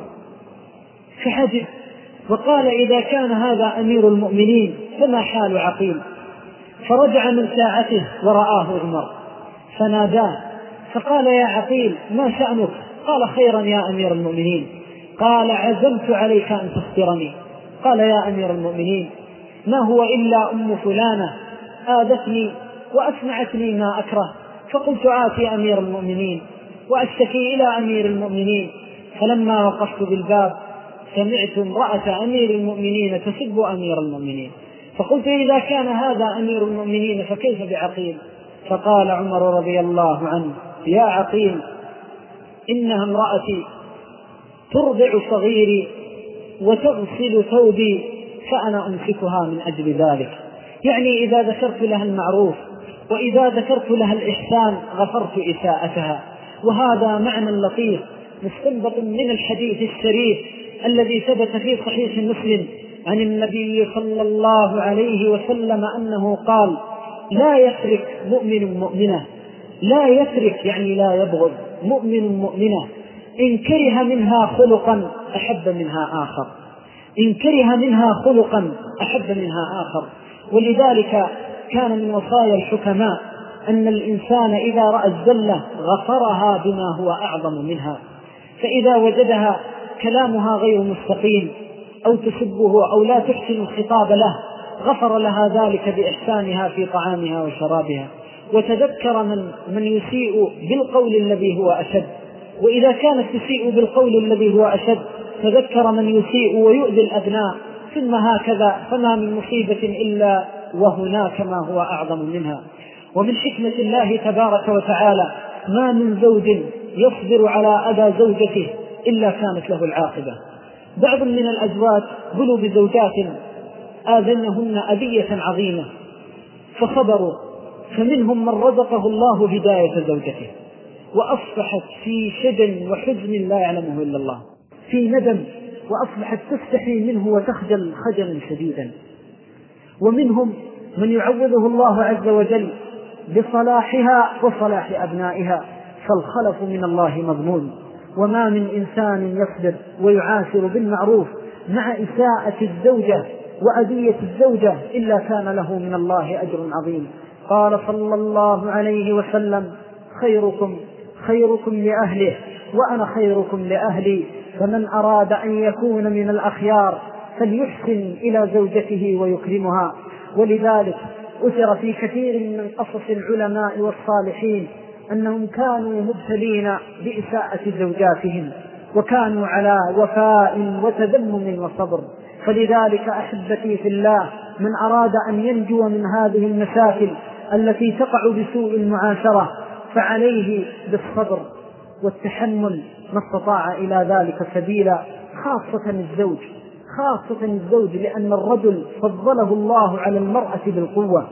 فحجب، وقال: إذا كان هذا أمير المؤمنين فما حال عقيل؟ فرجع من ساعته ورآه عمر فناداه فقال: يا عقيل ما شأنك؟ قال: خيرا يا أمير المؤمنين. قال: عزمت عليك أن تخبرني. قال: يا أمير المؤمنين ما هو إلا أم فلانة آذتني وأسمعتني ما أكره، فقلت آتي أمير المؤمنين وأشتكي إلى أمير المؤمنين. فلما وقفت بالباب سمعت امرأة أمير المؤمنين تسب أمير المؤمنين، فقلت: إذا كان هذا أمير المؤمنين فكيف بعقيل؟ فقال عمر رضي الله عنه: يا عقيل إنها امرأتي ترضع صغيري وتغسل ثوبي فأنا أمسكها من أجل ذلك. يعني إذا ذكرت لها المعروف وإذا ذكرت لها الإحسان غفرت إساءتها. وهذا معنى لطيف مستنبط من الحديث الشريف الذي ثبت في صحيح مسلم عن النبي صلى الله عليه وسلم أنه قال: لا يترك مؤمن مؤمنة، لا يترك يعني لا يبغض مؤمن مؤمنة إن كره منها خلقا أحب منها آخر، إن كره منها خلقا أحب منها آخر. ولذلك كان من وصايا الحكماء أن الإنسان إذا رأى الزلة غفرها بما هو أعظم منها، فإذا وجدها كلامها غير مستقيم أو تسبه أو لا تحسن الخطاب له غفر لها ذلك بإحسانها في طعامها وشرابها، وتذكر من, من يسيء بالقول الذي هو أشد، وإذا كانت تسيء بالقول الذي هو أشد تذكر من يسيء ويؤذي الأبناء، ثم هكذا، فما من مصيبة إلا وهناك ما هو أعظم منها. ومن حكمة الله تبارك وتعالى ما من زوج يصبر على أذى زوجته إلا كانت له العاقبة. بعض من الأزواج بلوا بزوجات آذنهن أذية عظيمة فصبروا، فمنهم من رزقه الله هداية زوجته وأصبحت في شجن وحزن لا يعلمه إلا الله، في ندم، وأصبحت تستحي منه وتخجل خجلا شديدا. ومنهم من يعوضه الله عز وجل بصلاحها وصلاح أبنائها، فالخلف من الله مضمون. وما من إنسان يصبر ويعاشر بالمعروف مع إساءة الزوجة وأذية الزوجة إلا كان له من الله أجر عظيم. قال صلى الله عليه وسلم: خيركم خيركم لأهله وأنا خيركم لأهلي، فمن أراد أن يكون من الأخيار فليحسن إلى زوجته ويكرمها. ولذلك أثر في كثير من قصص العلماء والصالحين أنهم كانوا مبتلين بإساءة زوجاتهم وكانوا على وفاء وتذمم وصبر. فلذلك أحبتي في الله، من أراد أن ينجو من هذه المشاكل التي تقع بسوء المعاشرة فعليه بالصبر والتحمل ما استطاع إلى ذلك سبيلا، خاصة الزوج، خاصة الزوج لأن الرجل فضله الله على المرأة بالقوة،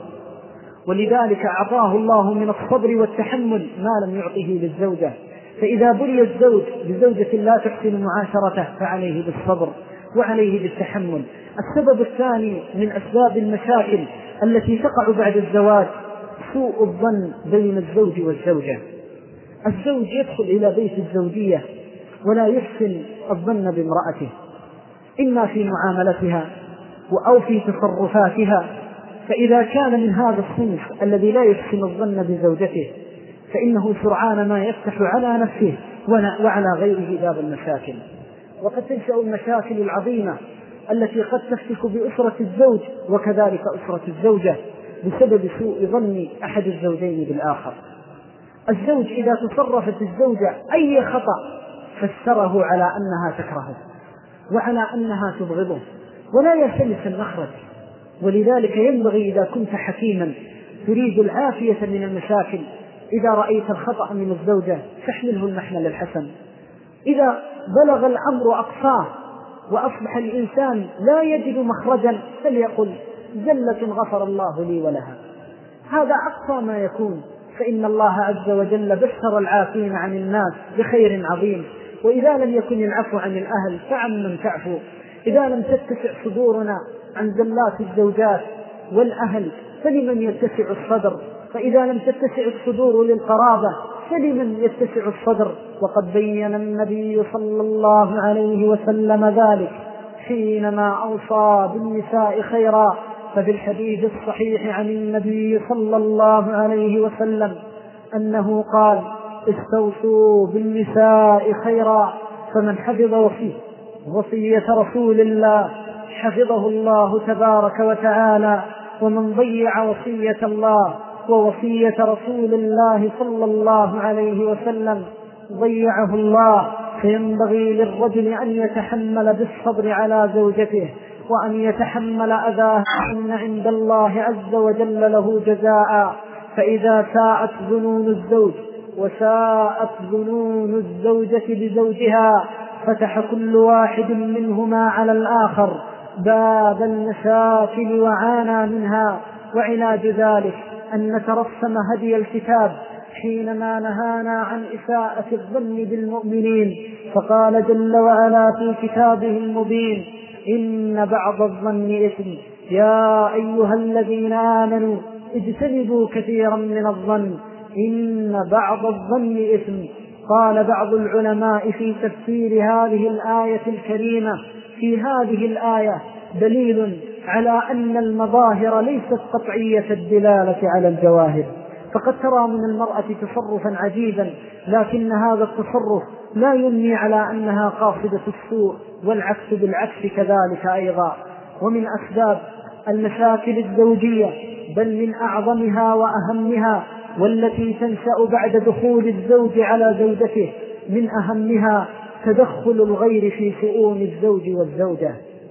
ولذلك أعطاه الله من الصبر والتحمل ما لم يعطه للزوجة. فإذا بلي الزوج بزوجة لا تحسن معاشرته فعليه بالصبر وعليه بالتحمل. السبب الثاني من أسباب المشاكل التي تقع بعد الزواج سوء الظن بين الزوج والزوجة. الزوج يدخل إلى بيت الزوجية ولا يحسن الظن بامرأته، إما في معاملتها أو في تصرفاتها، فإذا كان من هذا الصنف الذي لا يحسن الظن بزوجته فإنه سرعان ما يفتح على نفسه وعلى غيره باب المشاكل. وقد تنشأ المشاكل العظيمة التي قد تفتك بأسرة الزوج وكذلك أسرة الزوجة بسبب سوء ظن أحد الزوجين بالآخر. الزوج إذا تصرفت الزوجة أي خطأ فسره على أنها تكرهه وعلى أنها تبغضه ولا يلتمس المخرج. ولذلك ينبغي إذا كنت حكيما تريد العافية من المشاكل، إذا رأيت الخطأ من الزوجة فاحمله المحمل الحسن. إذا بلغ الأمر أقصاه وأصبح الإنسان لا يجد مخرجا فليقل: زلة غفر الله لي ولها. هذا أقصى ما يكون، فإن الله عز وجل بشر العافين عن الناس بخير عظيم. وإذا لم يكن العفو عن الأهل فعن من تعفو. إذا لم تتسع صدورنا عن زلات الزوجات والأهل فلمن يتسع الصدر؟ فإذا لم تتسع الصدور للقرابة فلمن يتسع الصدر؟ وقد بين النبي صلى الله عليه وسلم ذلك حينما أوصى بالنساء خيرا. ففي الحديث الصحيح عن النبي صلى الله عليه وسلم أنه قال: استوصوا بالنساء خيرا، فمن حفظ وصية وصية رسول الله حفظه الله تبارك وتعالى، ومن ضيع وصية الله ووصية رسول الله صلى الله عليه وسلم ضيعه الله. فينبغي للرجل أن يتحمل بالصبر على زوجته وأن يتحمل أذاه، إن عند الله عز وجل له جزاء. فإذا ساءت ظنون الزوج وساءت ظنون الزوجة بزوجها فتح كل واحد منهما على الآخر باب المشاكل وعانى منها. وعلاج ذلك أن نترسم هدي الكتاب حينما نهانا عن إساءة الظن بالمؤمنين، فقال جل وعلا في كتابه المبين: إن بعض الظن إثم. يا أيها الذين آمنوا اجتنبوا كثيرا من الظن إن بعض الظن إثم. قال بعض العلماء في تفسير هذه الآية الكريمة: في هذه الآية دليل على أن المظاهر ليست قطعية الدلالة على الجواهر، فقد ترى من المرأة تصرفا عجيبا لكن هذا التصرف لا ينمي على أنها قاصدة السوء، والعكس بالعكس كذلك أيضا. ومن أسباب المشاكل الزوجية بل من أعظمها وأهمها والتي تنشأ بعد دخول الزوج على زوجته من أهمها تدخل الغير في شؤون الزوج والزوجة.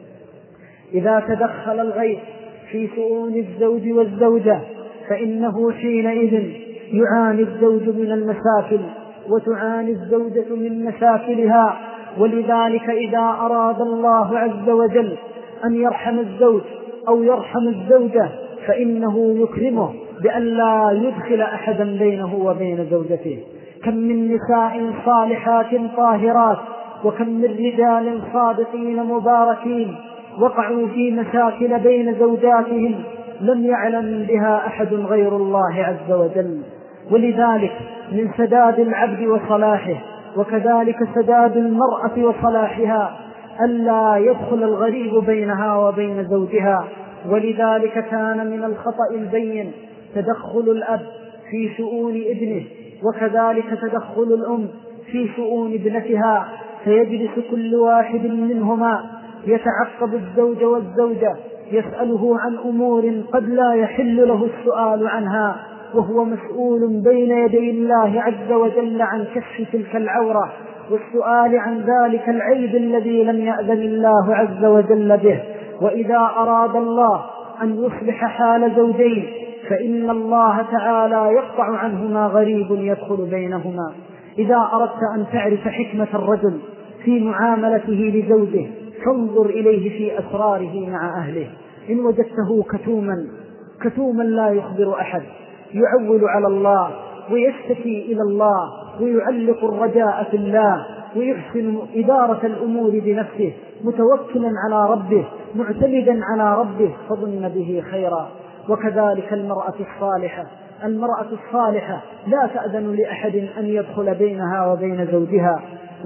إذا تدخل الغير في شؤون الزوج والزوجة فإنه حينئذ يعاني الزوج من المشاكل وتعاني الزوجة من مشاكلها. ولذلك إذا أراد الله عز وجل أن يرحم الزوج أو يرحم الزوجة فإنه يكرمه بأن لا يدخل أحدا بينه وبين زوجته. كم من نساء صالحات طاهرات وكم من رجال صادقين مباركين وقعوا في مشاكل بين زوجاتهم لم يعلم بها أحد غير الله عز وجل. ولذلك من سداد العبد وصلاحه وكذلك سداد المرأة وصلاحها ألا يدخل الغريب بينها وبين زوجها. ولذلك كان من الخطأ البين تدخل الأب في شؤون ابنه وكذلك تدخل الأم في شؤون ابنتها، فيجلس كل واحد منهما يتعقب الزوج والزوجة يسأله عن أمور قد لا يحل له السؤال عنها، وهو مسؤول بين يدي الله عز وجل عن كشف تلك العورة والسؤال عن ذلك العيب الذي لم يأذن الله عز وجل به. وإذا أراد الله أن يصلح حال زوجين فإن الله تعالى يقطع عنهما غريب يدخل بينهما. إذا أردت أن تعرف حكمة الرجل في معاملته لزوجه فانظر إليه في أسراره مع أهله. إن وجدته كتوما كتوما لا يخبر أحد يعول على الله ويشتكي إلى الله ويعلق الرجاء في الله ويحسن إدارة الأمور بنفسه متوكلا على ربه معتمدا على ربه فظن به خيرا. وكذلك المرأة الصالحة المرأة الصالحة لا تأذن لأحد أن يدخل بينها وبين زوجها،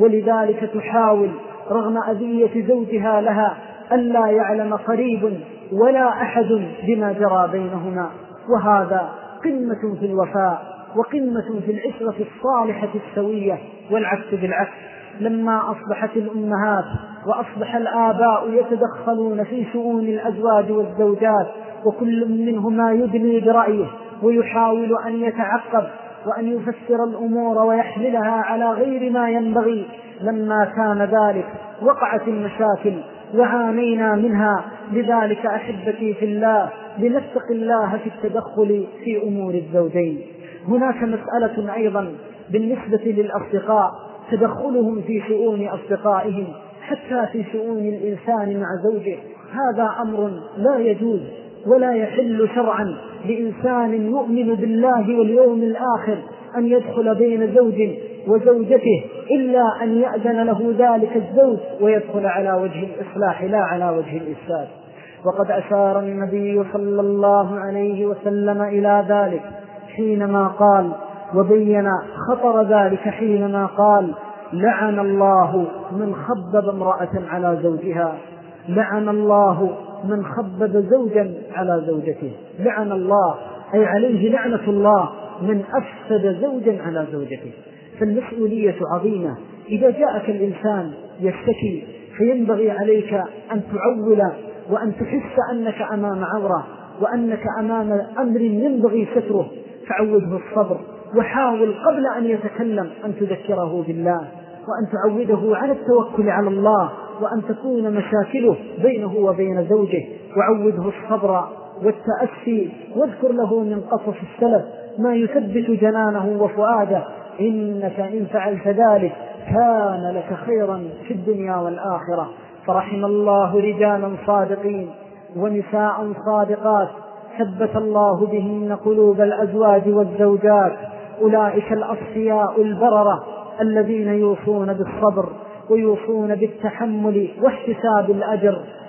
ولذلك تحاول رغم أذية زوجها لها ألا يعلم قريب ولا أحد بما جرى بينهما. وهذا قمة في الوفاء وقمة في العشرة الصالحة السوية. والعكس بالعكس، لما أصبحت الأمهات وأصبح الآباء يتدخلون في شؤون الأزواج والزوجات وكل منهما يدلي برأيه ويحاول أن يتعقب وأن يفسر الأمور ويحملها على غير ما ينبغي، لما كان ذلك وقعت المشاكل وعانينا منها. لذلك أحبتي في الله لنتق الله في التدخل في أمور الزوجين. هناك مسألة أيضا بالنسبة للأصدقاء تدخلهم في شؤون أصدقائهم حتى في شؤون الإنسان مع زوجه، هذا أمر لا يجوز ولا يحل شرعا لإنسان يؤمن بالله واليوم الآخر أن يدخل بين زوج وزوجته إلا أن يأذن له ذلك الزوج ويدخل على وجه الإصلاح لا على وجه الإفساد. وقد أشار النبي صلى الله عليه وسلم إلى ذلك حينما قال وبين خطر ذلك حينما قال: لعن الله من خبب امرأة على زوجها، لعن الله من خبب زوجا على زوجته. لعن الله أي عليه لعنة الله من أفسد زوجا على زوجته. فالمسؤولية عظيمة. إذا جاءك الإنسان يشتكي فينبغي عليك أن تعول وأن تحس أنك أمام عورة وأنك أمام أمر ينبغي ستره، فعوده الصبر وحاول قبل أن يتكلم أن تذكره بالله وأن تعوده على التوكل على الله وأن تكون مشاكله بينه وبين زوجه، وعوده الصبر والتأسي واذكر له من قصص السلف ما يثبت جنانه وفؤاده، إنك إن فعلت ذلك كان لك خيرا في الدنيا والآخرة. فرحم الله رجالا صادقين ونساء صادقات ثبت الله بهن قلوب الأزواج والزوجات، أولئك الأصفياء البررة الذين يوصون بالصبر ويوصون بالتحمل واحتساب الأجر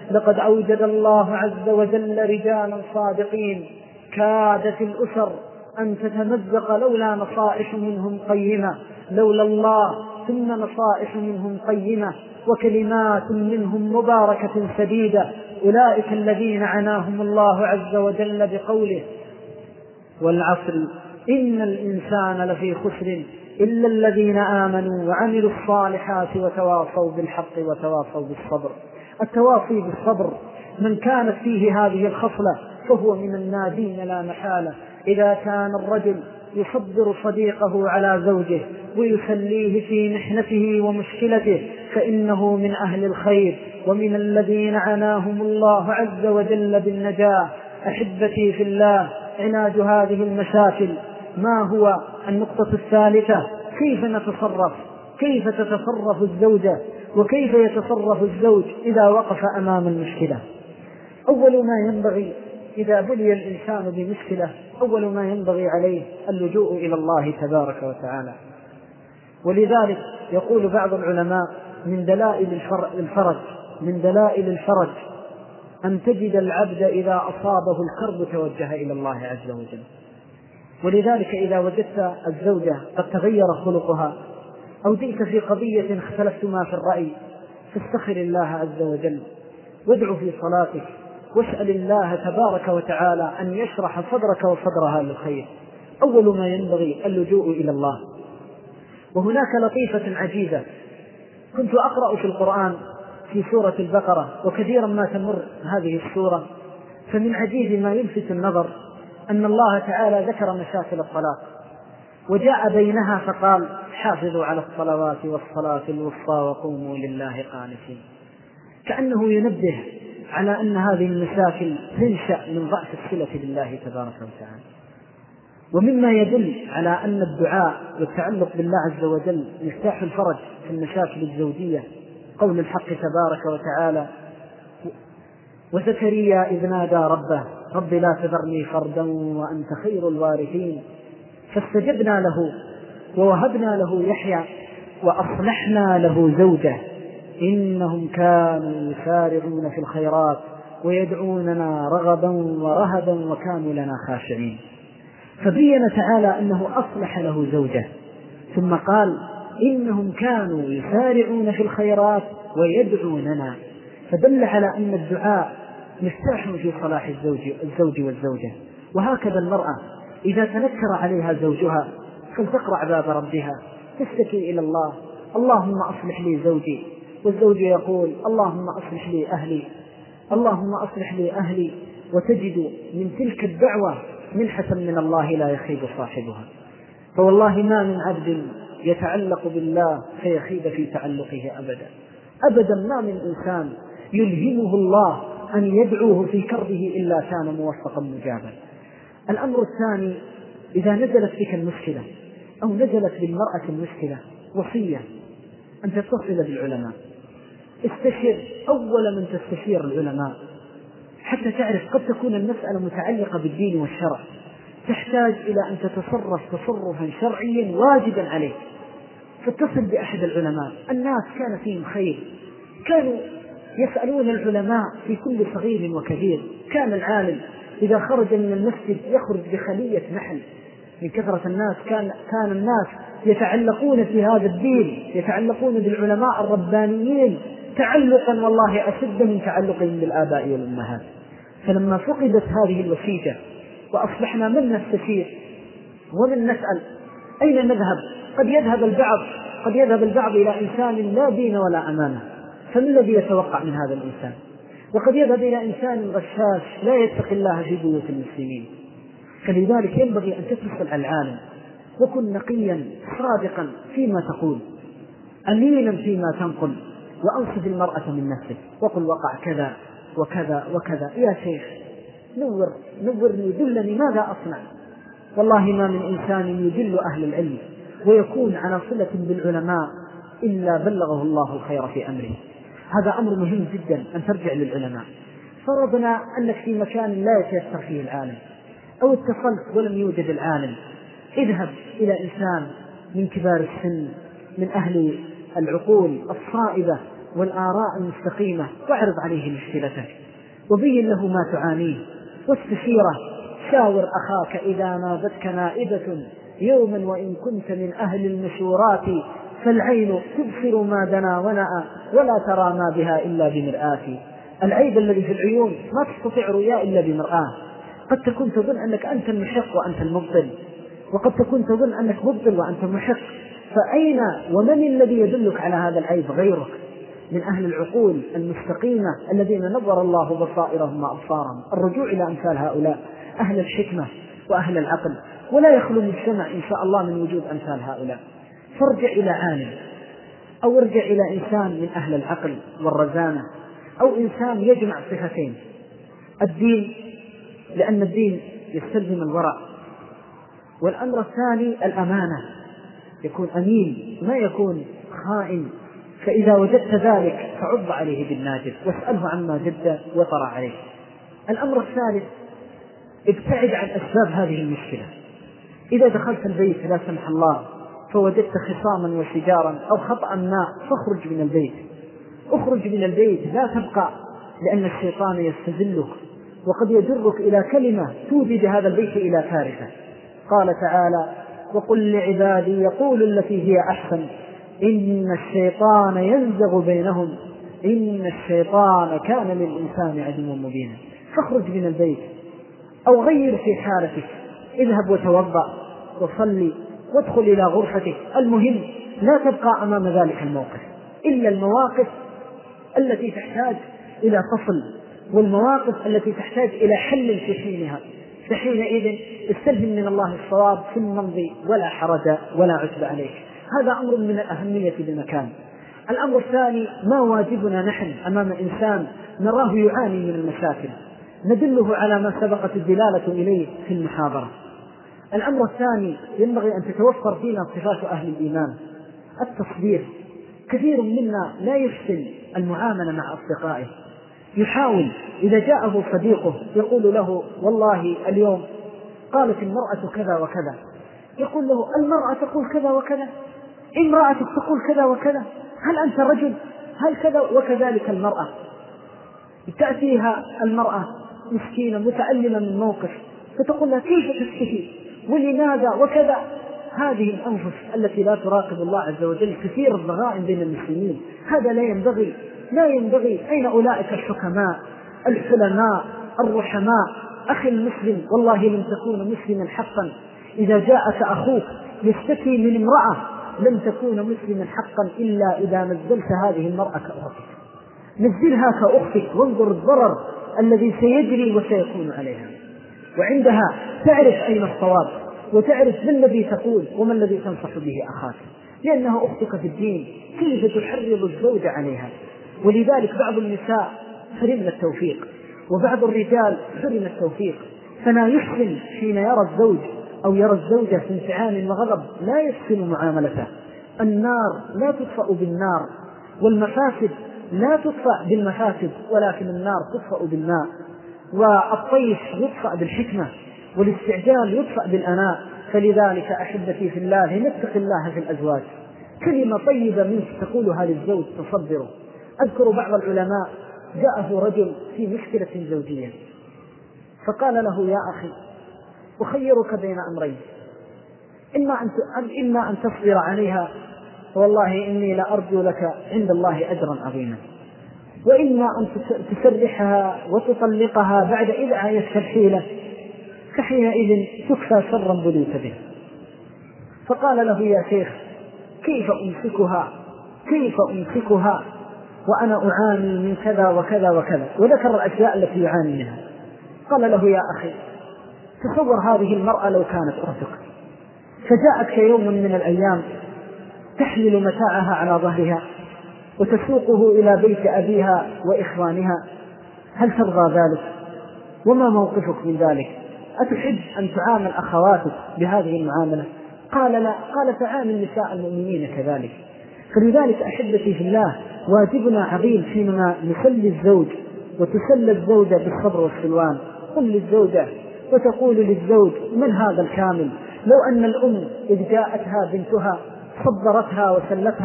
لقد أوجد الله عز وجل رجالا صادقين كادت الأسر أن تتمزق لولا نصائح منهم قيمة، لولا الله ثم نصائح منهم قيمة وكلمات منهم مباركة سديدة. أولئك الذين عناهم الله عز وجل بقوله: والعصر إن الإنسان لفي خسر إلا الذين آمنوا وعملوا الصالحات وتواصوا بالحق وتواصوا بالصبر. التواصي بالصبر من كانت فيه هذه الخصلة فهو من الناجين لا محالة. إذا كان الرجل يصبر صديقه على زوجه ويسليه في محنته ومشكلته فإنه من أهل الخير ومن الذين عناهم الله عز وجل بالنجاة. أحبتي في الله، علاج هذه المشاكل ما هو؟ النقطة الثالثة: كيف نتصرف؟ كيف تتصرف الزوجة وكيف يتصرف الزوج إذا وقف أمام المشكلة؟ أول ما ينبغي إذا بلي الإنسان بمشكلة أول ما ينبغي عليه اللجوء إلى الله تبارك وتعالى. ولذلك يقول بعض العلماء: من دلائل الفرج من دلائل الفرج أن تجد العبد إذا أصابه الكرب توجه إلى الله عز وجل. ولذلك إذا وجدت الزوجة قد تغير خلقها أو جئت في قضية اختلفتما في الرأي فاستخر الله عز وجل وادعو في صلاتك واسأل الله تبارك وتعالى أن يشرح صدرك وصدرها للخير. أول ما ينبغي اللجوء إلى الله. وهناك لطيفة عجيبة كنت أقرأ في القرآن في سورة البقرة، وكثيرا ما تمر هذه السورة، فمن عجيب ما يلفت النظر أن الله تعالى ذكر مشاكل الطلاق وجاء بينها فقال: حافظوا على الصلوات والصلاة الوسطى وقوموا لله قانتين، كأنه ينبه على أن هذه المشاكل تنشأ من ضعف الصلة بالله تبارك وتعالى. ومما يدل على أن الدعاء والتعلق بالله عز وجل مفتاح الفرج في المشاكل الزوجية قول الحق تبارك وتعالى: وزكريا إذ نادى ربه رب لا تذرني فردا وأنت خير الوارثين فاستجبنا له ووهبنا له يحيى وأصلحنا له زوجه إنهم كانوا يسارعون في الخيرات ويدعوننا رغبا ورهبا وكانوا لنا خاشعين. فبين تعالى أنه أصلح له زوجه، ثم قال: إنهم كانوا يسارعون في الخيرات ويدعوننا، فدل على أن الدعاء مفتاح في صلاح الزوج, الزوج والزوجة. وهكذا المرأة إذا تنكر عليها زوجها فلتقرع باب ربها تشتكي إلى الله: اللهم أصلح لي زوجي، والزوج يقول: اللهم أصلح لي أهلي، اللهم أصلح لي أهلي. وتجد من تلك الدعوة منحة من الله لا يخيب صاحبها. فوالله ما من عبد يتعلق بالله فيخيب في تعلقه أبدا أبدا. ما من إنسان يلهمه الله أن يدعوه في كربه إلا كان موفقا مجابا. الأمر الثاني: إذا نزلت بك المشكلة أو نزلت بالمرأة المشكلة وصية أن تتصل بالعلماء. استشر أول من تستشير العلماء حتى تعرف قد تكون المسألة متعلقة بالدين والشرع، تحتاج إلى أن تتصرف تصرفا شرعيا واجبا عليك، فاتصل بأحد العلماء. الناس كان فيهم خير، كانوا يسألون العلماء في كل صغير وكبير. كان العالم إذا خرج من المسجد يخرج بخلية نحل من كثرة الناس. كان, كان الناس يتعلقون في هذا الدين، يتعلقون بالعلماء الربانيين تعلقا والله أشد من تعلقهم بالآباء والأمهات. فلما فقدت هذه الوسيلة وأصبحنا من نستشير ومن نسأل أين نذهب؟ قد يذهب البعض قد يذهب البعض إلى إنسان لا دين ولا أمانة، فما الذي يتوقع من هذا الإنسان؟ وقد يذهب إلى إنسان غشاش لا يتقي الله في بيوت المسلمين. فلذلك ينبغي أن تتصل على العالم وكن نقيا صادقا فيما تقول، أمينا فيما تنقل، وأنصف المرأة من نفسك وقل وقع كذا وكذا وكذا. يا شيخ نور نورني دلني ماذا أصنع؟ والله ما من إنسان يجل أهل العلم ويكون على صلة بالعلماء إلا بلغه الله الخير في أمره. هذا أمر مهم جدا أن ترجع للعلماء. فرضنا أنك في مكان لا يتيسر فيه العالم أو اتصلت ولم يوجد العالم، اذهب إلى إنسان من كبار السن من أهل العقول الصائبة والآراء المستقيمة، واعرض عليه مشكلتك وبين له ما تعانيه واستشيره. شاور أخاك إذا نابتك نائبة يوما وإن كنت من أهل المشورات، فالعين تبصر ما دنا ونأى ولا ترى ما بها إلا بمرآة. العيب الذي في العيون ما تستطيع رؤياه إلا بمرآة. قد تكون تظن أنك أنت المحق وأنت المبطل، وقد تكون تظن أنك مبطل وأنت محق، فأين ومن الذي يدلك على هذا العيب غيرك من أهل العقول المستقيمة الذين نظر الله بصائرهم وأبصارهم. الرجوع إلى أمثال هؤلاء أهل الحكمة وأهل العقل، ولا يخلو مجتمع إن شاء الله من وجود أمثال هؤلاء. فارجع إلى عالم، أو ارجع إلى إنسان من أهل العقل والرزانة، أو إنسان يجمع صفتين: الدين، لأن الدين يستلزم الورع، والأمر الثاني الأمانة، يكون أمين ما يكون خائن. فإذا وجدت ذلك فعض عليه بالناجذ واسأله عما جد وطر عليه. الأمر الثالث: ابتعد عن أسباب هذه المشكلة. إذا دخلت البيت لا سمح الله فوجدت خصاما وشجارا أو خطأ ما، فاخرج من البيت. اخرج من البيت، لا تبقى، لأن الشيطان يستذلك وقد يجرك إلى كلمة تودي هذا البيت إلى كارثة. قال تعالى: وقل لعبادي يقول التي هي أحسن إن الشيطان ينزغ بينهم إن الشيطان كان للإنسان عدوا مبينا. فاخرج من البيت أو غير في حالتك، اذهب وتوضأ وصلي وادخل إلى غرفتك. المهم لا تبقى أمام ذلك الموقف إلا المواقف التي تحتاج إلى فصل، والمواقف التي تحتاج إلى حل في حينها. فحينئذ استلهم من الله الصواب ثم امضي ولا حرج ولا عتب عليك. هذا أمر من الأهمية بمكان. الأمر الثاني: ما واجبنا نحن أمام إنسان نراه يعاني من المشاكل؟ ندله على ما سبقت الدلالة إليه في المحاضرة. الأمر الثاني: ينبغي أن تتوفر فينا صفات أهل الإيمان. التصبير. كثير منا لا يحسن المعاملة مع أصدقائه، يحاول إذا جاءه صديقه يقول له: والله اليوم قالت المرأة كذا وكذا، يقول له: المرأة تقول كذا وكذا، امرأتك تقول كذا وكذا، هل أنت رجل؟ هل كذا؟ وكذلك المرأة، تأتيها المرأة مسكينة متألمة من موقف فتقول لها: كيف تشتكي ولماذا وكذا. هذه الأنفس التي لا تراقب الله عز وجل كثير الضغائن بين المسلمين. هذا لا ينبغي لا ينبغي. أين أولئك الحكماء الحلماء الرحماء؟ أخي المسلم، والله لم تكون مسلما حقا إذا جاءك أخوك يشتكي من امرأة، لم تكون مسلما حقا إلا إذا نزلت هذه المرأة كأختك. نزلها كأختك وانظر الضرر الذي سيجري وسيكون عليها، وعندها تعرف أين الصواب وتعرف ما الذي تقول وما الذي تنصح به أخاك، لأنها أختك في الدين. كيف تحرض الزوج عليها؟ ولذلك بعض النساء حرمنا التوفيق، وبعض الرجال حرم التوفيق، فلا يحسن حين يرى الزوج أو يرى الزوجة في انفعال وغضب لا يحسن معاملته. النار لا تطفأ بالنار، والمفاسد لا تطفأ بالمفاسد، ولكن النار تطفأ بالماء، والطيش يطفأ بالحكمة، والاستعجال يطفأ بالأناء. فلذلك أحبتي في الله نتق الله في الأزواج. كلمة طيبة منك تقولها للزوج تصبره. أذكر بعض العلماء جاءه رجل في مشكلة زوجية فقال له: يا أخي أخيرك بين أمرين، إما أن إما أن تصبر عليها والله إني لأرجو لك عند الله أجرا عظيما، وإما أن تسرحها وتطلقها بعد إذ عايشت الحيلة، فحينئذ تكفى شرا بليت به. فقال له: يا شيخ كيف أمسكها كيف أمسكها وأنا أعاني من كذا وكذا وكذا، وذكر الأشياء التي يعاني منها. قال له: يا أخي تصور هذه المرأة لو كانت أختك، فجاءت يوم من الأيام تحمل متاعها على ظهرها وتسوقه إلى بيت أبيها وإخوانها، هل ترضى ذلك؟ وما موقفك من ذلك؟ أتحب أن تعامل أخواتك بهذه المعاملة؟ قال: لا. قال: تعامل نساء المؤمنين كذلك. فلذلك أحبتي في الله واجبنا عظيم حينما نسلي الزوج وتسلى الزوجة بالصبر والسلوان. قل للزوجة وتقول للزوج: من هذا الكامل؟ لو أن الأم إذ جاءتها بنتها صبرتها وسلتها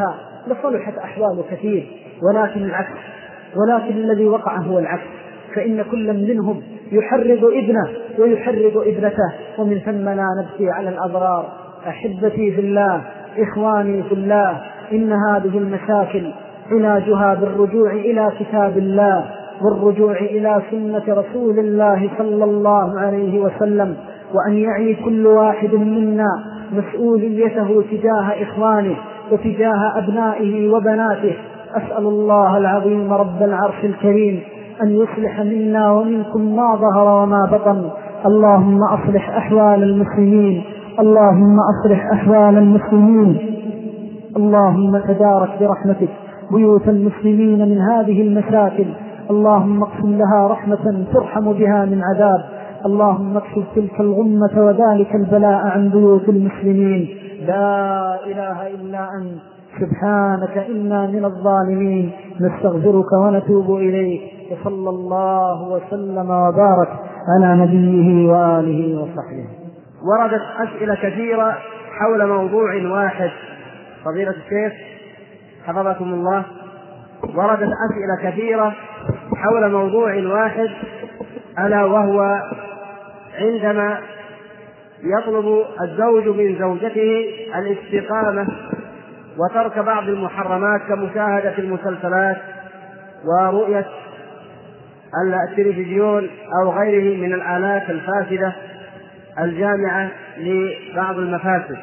لصلحت أحوال كثير، ولكن العكس، ولكن الذي وقع هو العكس، فإن كل منهم يحرض ابنه ويحرض ابنته، ومن ثم لا نبكي على الأضرار. أحبتي في الله، إخواني في الله، إن هذه المشاكل علاجها بالرجوع إلى كتاب الله والرجوع إلى سنة رسول الله صلى الله عليه وسلم، وأن يعي كل واحد منا مسؤوليته تجاه إخوانه وتجاه أبنائه وبناته. أسأل الله العظيم رب العرش الكريم أن يصلح منا ومنكم ما ظهر وما بطن. اللهم أصلح أحوال المسلمين، اللهم أصلح أحوال المسلمين، اللهم تدارك برحمتك بيوت المسلمين من هذه المشاكل، اللهم اقسم لها رحمة ترحم بها من عذاب، اللهم اكشف تلك الغمة وذلك البلاء عن بيوت المسلمين. لا إله إلا أنت سبحانك إنا من الظالمين، نستغفرك ونتوب إليك، وصلى الله وسلم وبارك على نبيه وآله وصحبه. وردت أسئلة كثيرة حول موضوع واحد. فضيلة الشيخ حفظكم الله، وردت أسئلة كثيرة حول موضوع واحد، ألا وهو عندما يطلب الزوج من زوجته الاستقامة وترك بعض المحرمات كمشاهدة المسلسلات ورؤية التلفزيون أو غيره من الآلات الفاسدة الجامعة لبعض المفاسد،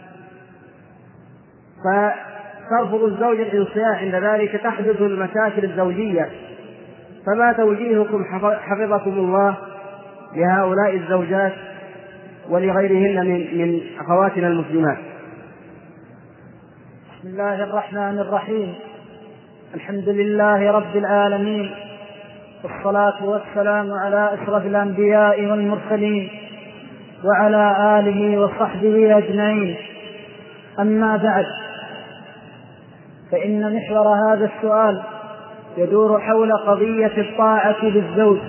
فترفض الزوج الانصياع عند ذلك، تحدث المشاكل الزوجية. فما توجيهكم حفظكم الله لهؤلاء الزوجات ولغيرهن من, من أخواتنا المسلمات؟ بسم الله الرحمن الرحيم، الحمد لله رب العالمين، والصلاة والسلام على أشرف الأنبياء والمرسلين وعلى آله وصحبه أجمعين. أما بعد، فإن محور هذا السؤال يدور حول قضية الطاعة للزوج،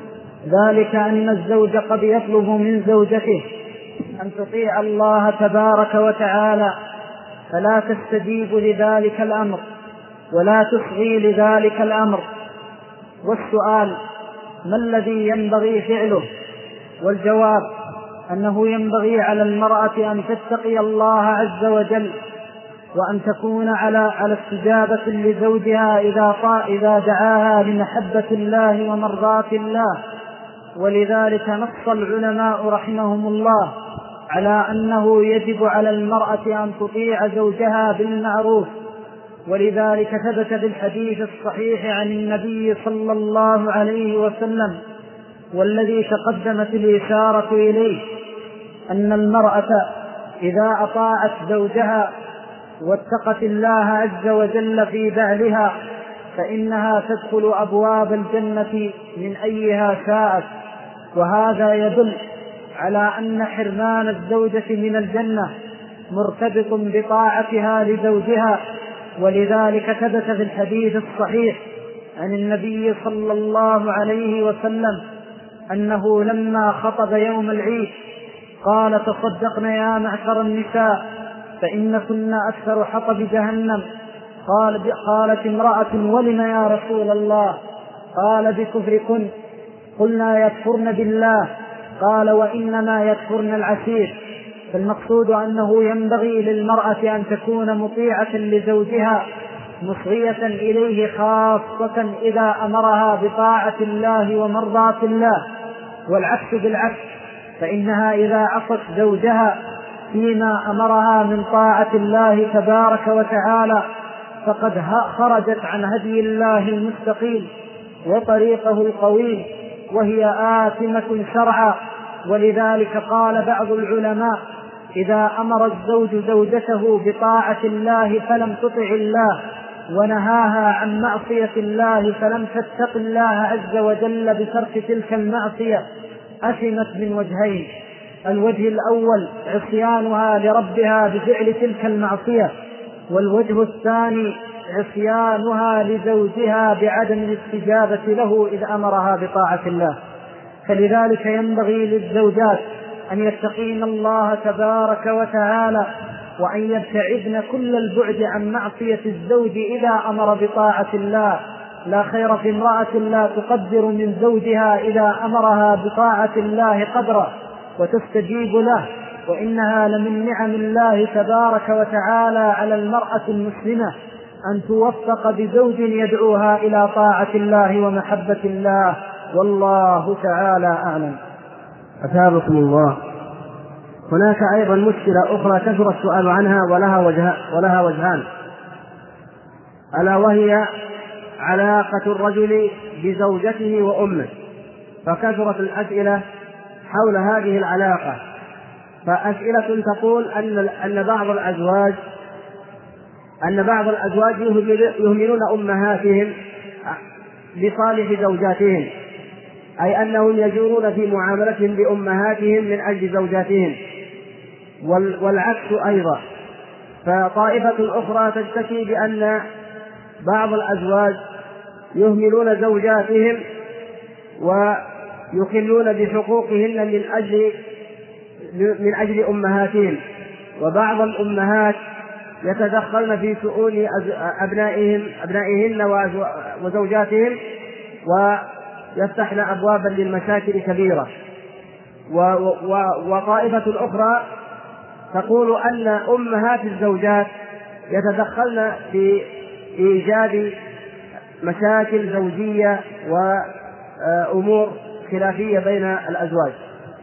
ذلك أن الزوج قد يطلب من زوجته أن تطيع الله تبارك وتعالى، فلا تستجيب لذلك الأمر ولا تصغي لذلك الأمر. والسؤال: ما الذي ينبغي فعله؟ والجواب أنه ينبغي على المرأة أن تتقي الله عز وجل، وأن تكون على على استجابة لزوجها إذا إذا دعاها لمحبة الله ومرضاة الله. ولذلك نص العلماء رحمهم الله على أنه يجب على المرأة أن تطيع زوجها بالمعروف، ولذلك ثبت بالحديث الصحيح عن النبي صلى الله عليه وسلم والذي تقدمت الإشارة إليه، أن المرأة إذا أطاعت زوجها واتقت الله عز وجل في بعلها فإنها تدخل أبواب الجنة من أيها شاءت. وهذا يدل على أن حرمان الزوجة من الجنة مرتبط بطاعتها لزوجها. ولذلك ثبت في الحديث الصحيح عن النبي صلى الله عليه وسلم أنه لما خطب يوم العيد قال: تصدقن يا معشر النساء فإن كنا أكثر حطب جهنم. قال قالت امرأة: ولم يا رسول الله؟ قال: بكفركن. قلنا: يكفرن بالله. قال: وإنما يكفرن العشير. فالمقصود أنه ينبغي للمرأة أن تكون مطيعة لزوجها مصغية إليه، خاصة إذا أمرها بطاعة الله ومرضاة الله. والعكس بالعكس، فإنها إذا عصت زوجها فيما أمرها من طاعة الله تبارك وتعالى فقد خرجت عن هدي الله المستقيم وطريقه القويم، وهي آثمة شرعا. ولذلك قال بعض العلماء: إذا أمر الزوج زوجته بطاعة الله فلم تطع الله، ونهاها عن معصية الله فلم تتق الله عز وجل بترك تلك المعصية، أثمت من وجهين: الوجه الأول عصيانها لربها بفعل تلك المعصية، والوجه الثاني عصيانها لزوجها بعدم الاستجابة له إذ أمرها بطاعة الله. فلذلك ينبغي للزوجات أن يتقين الله تبارك وتعالى وأن يبتعدن كل البعد عن معصية الزوج إذا أمر بطاعة الله. لا خير في امرأة لا تقدر من زوجها إذا أمرها بطاعة الله قدره وتستجيب له، وإنها لمن نعم الله تبارك وتعالى على المرأة المسلمة أن توفق بزوج يدعوها إلى طاعة الله ومحبة الله، والله تعالى أعلم. أثابكم الله. هناك أيضا مشكلة أخرى كثر السؤال عنها ولها وجه ولها وجهان، ألا وهي علاقة الرجل بزوجته وأمه، فكثرت الأسئلة حول هذه العلاقة. فأسئلة تقول أن أن بعض الأزواج أن بعض الأزواج يهملون أمهاتهم لصالح زوجاتهم، أي أنهم يجورون في معاملتهم بأمهاتهم من أجل زوجاتهم، والعكس أيضا. فطائفة أخرى تشتكي بأن بعض الأزواج يهملون زوجاتهم ويخلون بحقوقهن من أجل من أجل أمهاتهم، وبعض الأمهات يتدخلن في شؤون أبنائهم أبنائهن وزوجاتهم ويفتحن أبوابا للمشاكل كبيرة. وطائفة أخرى تقول أن أمهات الزوجات يتدخلن في إيجاد مشاكل زوجية وأمور خلافية بين الأزواج.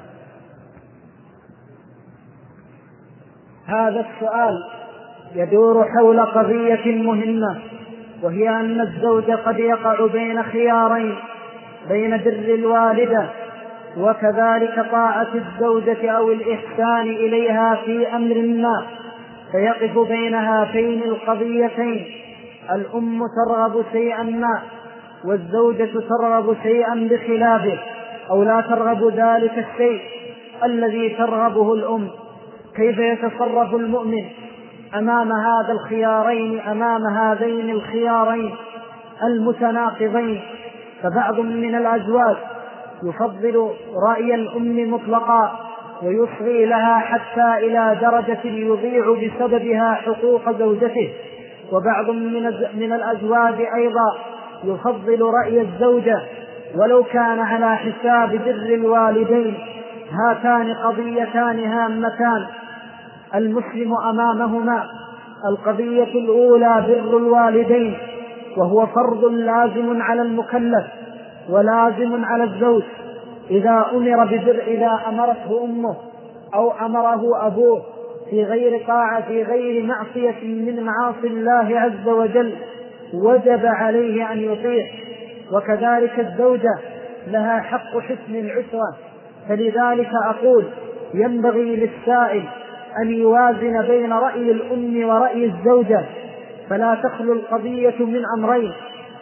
هذا السؤال يدور حول قضية مهمة، وهي أن الزوج قد يقع بين خيارين: بين بر الوالدة وكذلك طاعة الزوجة أو الإحسان إليها في أمر ما، فيقف بين هاتين القضيتين. الأم ترغب شيئا ما والزوجة ترغب شيئا بخلافه، أو لا ترغب ذلك الشيء الذي ترغبه الأم. كيف يتصرف المؤمن أمام هذا الخيارين أمام هذين الخيارين المتناقضين؟ فبعض من الأزواج يفضل رأي الأم مطلقا ويصغي لها حتى إلى درجة يضيع بسببها حقوق زوجته، وبعض من الأزواج أيضا يفضل رأي الزوجة ولو كان على حساب بر الوالدين. هاتان قضيتان هامتان المسلم أمامهما. القضية الأولى بر الوالدين، وهو فرض لازم على المكلف ولازم على الزوج. إذا أمر ببر إذا أمرته أمه أو أمره أبوه في غير طاعة في غير معصية من معاصي الله عز وجل وجب عليه أن يطيع. وكذلك الزوجة لها حق حسن العشرة. فلذلك أقول ينبغي للسائل أن يوازن بين رأي الأم ورأي الزوجة، فلا تخلو القضية من أمرين: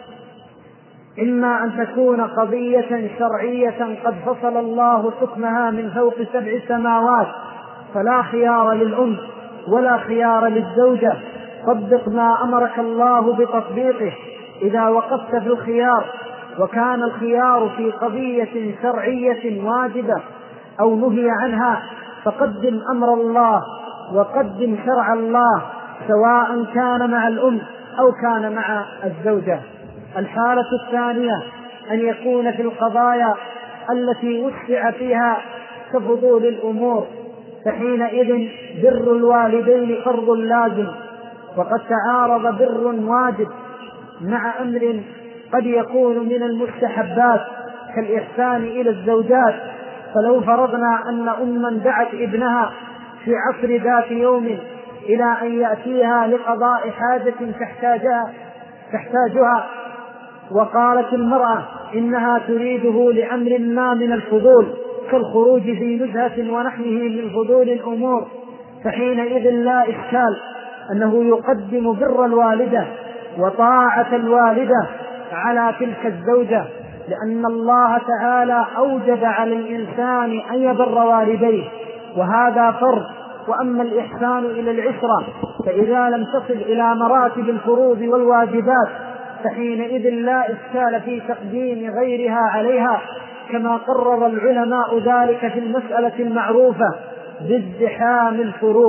إما أن تكون قضية شرعية قد فصل الله حكمها من فوق سبع سماوات فلا خيار للأم ولا خيار للزوجة، طبق ما أمرك الله بتطبيقه إذا وقفت في الخيار. وكان الخيار في قضية شرعية واجبة أو نهي عنها فقدم أمر الله وقدم شرع الله، سواء كان مع الأم أو كان مع الزوجة. الحالة الثانية أن يكون في القضايا التي وسع فيها كفضول الأمور، فحينئذ بر الوالدين فرض لازم، وقد تعارض بر واجب مع أمر قد يكون من المستحبات كالإحسان إلى الزوجات. فلو فرضنا أن أما دعت ابنها في عصر ذات يوم إلى أن يأتيها لقضاء حاجة تحتاجها, تحتاجها وقالت المرأة إنها تريده لأمر ما من الفضول كالخروج في نزهة ونحوه من فضول الأمور، فحينئذ لا إشكال أنه يقدم بر الوالدة وطاعة الوالدة على تلك الزوجة، لأن الله تعالى أوجب على الإنسان أن يبر والديه، وهذا فرض. وأما الإحسان إلى العشرة فإذا لم تصل إلى مراتب الفروض والواجبات فحينئذ لا إشكال في تقديم غيرها عليها، كما قرر العلماء ذلك في المسألة المعروفة بازدحام الفروض.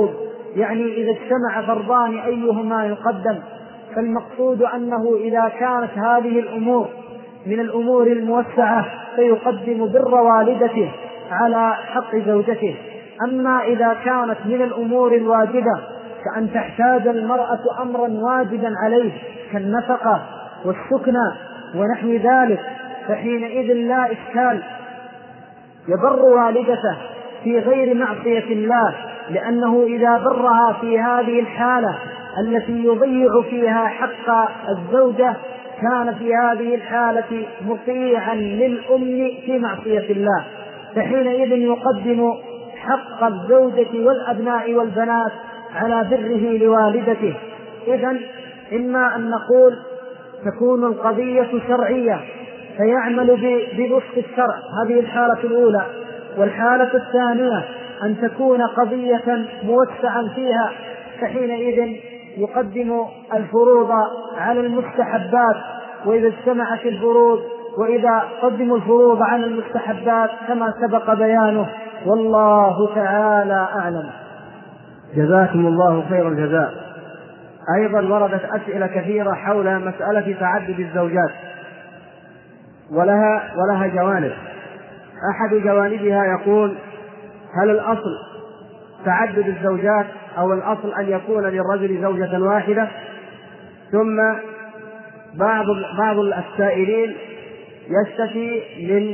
يعني إذا اجتمع فرضان أيهما يقدم. فالمقصود أنه إذا كانت هذه الأمور من الأمور الموسعة فيقدم بر والدته على حق زوجته. أما إذا كانت من الأمور الواجبة كأن تحتاج المرأة أمرا واجبا عليه كالنفقة والسكنى ونحو ذلك فحينئذ لا إشكال، يبر والدته في غير معصية الله، لأنه إذا برها في هذه الحالة التي يضيع فيها حق الزوجة كان في هذه الحالة مطيعا للأم في معصية الله، فحينئذ يقدم حق الزوجة والأبناء والبنات على بره لوالدته. إذن إما أن نقول تكون القضية شرعية فيعمل بوفق الشرع، هذه الحالة الأولى. والحالة الثانية أن تكون قضية موسعا فيها فحينئذ يقدم الفروض على المستحبات، وإذا اجتمعت الفروض وإذا قدموا الفروض على المستحبات كما سبق بيانه، والله تعالى أعلم. جزاكم الله خير الجزاء. أيضا وردت أسئلة كثيرة حول مسألة تعدد الزوجات ولها, ولها جوانب. أحد جوانبها يقول: هل الأصل تعدد الزوجات أو الأصل أن يكون للرجل زوجة واحدة؟ ثم بعض بعض السائلين يشتكي من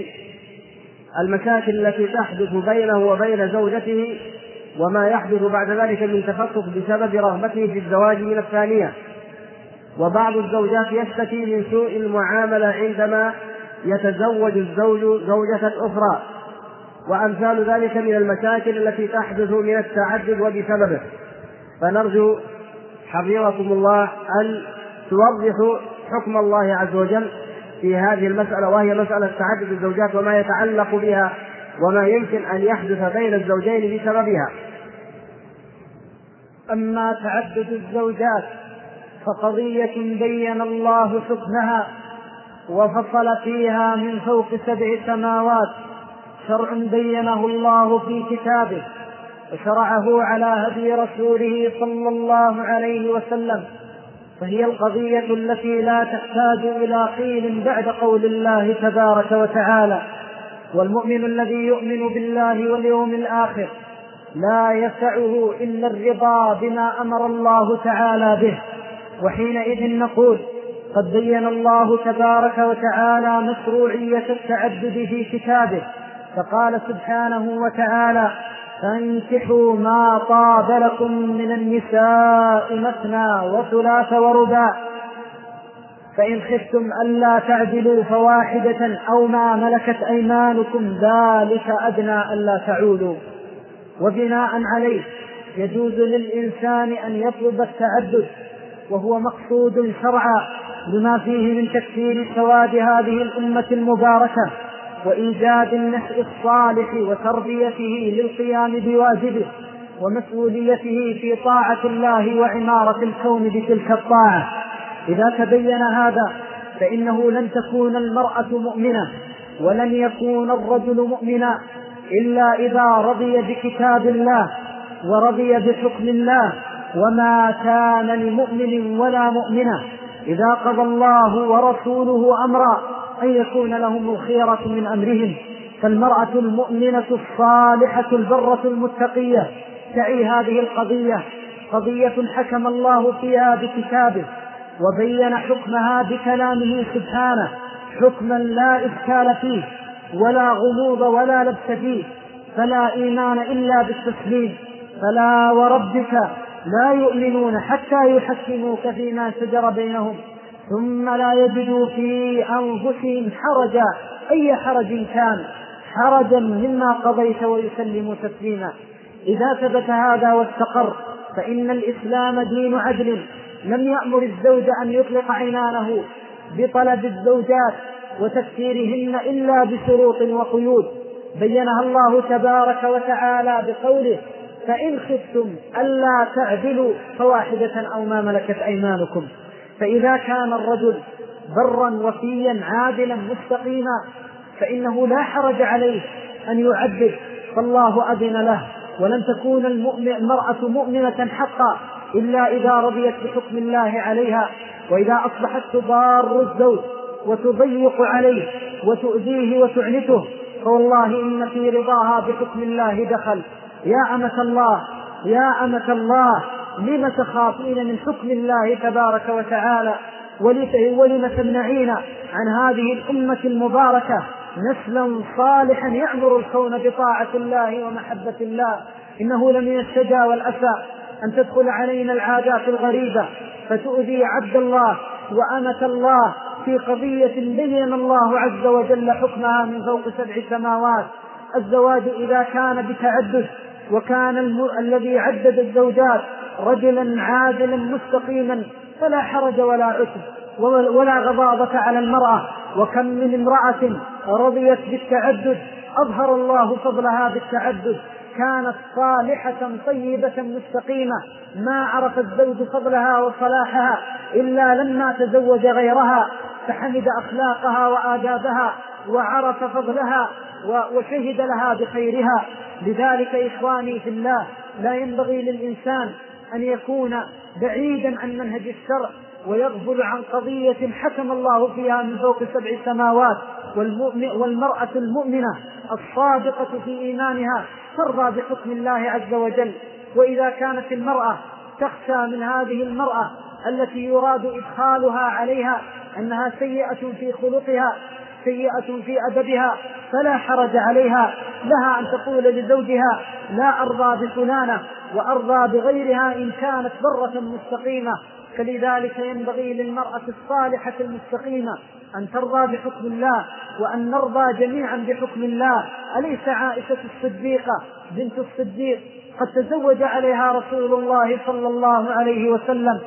المشاكل التي تحدث بينه وبين زوجته وما يحدث بعد ذلك من تفكك بسبب رغبته في الزواج من الثانية. وبعض الزوجات يشتكي من سوء المعاملة عندما يتزوج الزوج زوجة أخرى، وأمثال ذلك من المشاكل التي تحدث من التعدد وبسببه. فنرجو حفظكم الله أن توضحوا حكم الله عز وجل في هذه المسألة، وهي مسألة تعدد الزوجات وما يتعلق بها وما يمكن أن يحدث بين الزوجين بسببها. أما تعدد الزوجات فقضية بين الله حكمها وفصل فيها من فوق سبع سماوات، شرع بينه الله في كتابه وشرعه على هدي رسوله صلى الله عليه وسلم، فهي القضية التي لا تحتاج إلى قيل بعد قول الله تبارك وتعالى: والمؤمن الذي يؤمن بالله واليوم الآخر لا يسعه إلا الرضا بما أمر الله تعالى به. وحينئذ نقول: قد بين الله تبارك وتعالى مشروعية التعدد في كتابه، فقال سبحانه وتعالى: فانكحوا ما طاب لكم من النساء مثنى وثلاث ورباع، فإن خفتم ألا تعدلوا فواحدة أو ما ملكت أيمانكم ذلك أدنى ألا تعولوا. وبناء عليه يجوز للإنسان أن يطلب التعدد، وهو مقصود شرعا لما فيه من تكثير سواد هذه الأمة المباركة وإيجاد النشء الصالح وتربيته للقيام بواجبه ومسؤوليته في طاعة الله وعمارة الكون بتلك الطاعة. إذا تبين هذا فإنه لن تكون المرأة مؤمنة ولن يكون الرجل مؤمنا إلا إذا رضي بكتاب الله ورضي بحكم الله، وما كان لمؤمن ولا مؤمنة إذا قضى الله ورسوله أمرا أن يكون لهم الخيرة من أمرهم. فالمرأة المؤمنة الصالحة البرة المتقية تعي هذه القضية، قضية حكم الله فيها بكتابه وبين حكمها بكلامه سبحانه، حكما لا إشكال فيه ولا غموض ولا لبس فيه، فلا إيمان إلا بالتسليم. فلا وربك لا يؤمنون حتى يحكموك فيما شجر بينهم ثم لا يجدوا في أنفسهم حرجا، أي حرج كان، حرجا مما قضيت ويسلموا تسليما. إذا ثبت هذا واستقر فإن الإسلام دين عدل، لم يأمر الزوج أن يطلق عنانه بطلب الزوجات وتكثيرهن إلا بشروط وقيود بينها الله تبارك وتعالى بقوله: فإن خفتم ألا تعدلوا فواحدة أو ما ملكت أيمانكم. فإذا كان الرجل برا وفيا عادلا مستقيما فإنه لا حرج عليه أن يعدل، فالله أذن له ولن تكون المرأة مؤمنة حقا إلا إذا رضيت بحكم الله عليها، وإذا أصبحت تضار الزوج وتضيق عليه وتؤذيه وتعنته فوالله إن في رضاها بحكم الله دخل. يا أمة الله يا أمة الله لم تخافين من حكم الله تبارك وتعالى، ولم تمنعين عن هذه الأمة المباركة نسلا صالحا يعمر الكون بطاعة الله ومحبة الله؟ إنه لمن الشجا والأسى أن تدخل علينا العادات الغريبة فتؤذي عبد الله وأمة الله في قضية بين الله عز وجل حكمها من فوق سبع سماوات. الزواج إذا كان بتعدد وكان الم... الذي عدد الزوجات رجلا عادلا مستقيما فلا حرج ولا عسر ولا غضاضة على المرأة. وكم من امرأة رضيت بالتعدد أظهر الله فضلها بالتعدد، كانت صالحة طيبة مستقيمة ما عرف الزوج فضلها وصلاحها إلا لما تزوج غيرها فحمد أخلاقها وآدابها وعرف فضلها وشهد لها بخيرها. لذلك إخواني في الله لا ينبغي للإنسان أن يكون بعيدا عن منهج الشرع ويغفل عن قضية حكم الله فيها من فوق سبع سماوات. والمرأة المؤمنة الصادقة في إيمانها ترضى بحكم الله عز وجل. وإذا كانت المرأة تخشى من هذه المرأة التي يراد إدخالها عليها أنها سيئة في خلقها سيئة في أدبها فلا حرج عليها، لها أن تقول لزوجها لا أرضى بفلانة وأرضى بغيرها إن كانت برة مستقيمة. فلذلك ينبغي للمرأة الصالحة المستقيمة أن ترضى بحكم الله وأن نرضى جميعا بحكم الله. أليس عائشة الصديقة بنت الصديق قد تزوج عليها رسول الله صلى الله عليه وسلم؟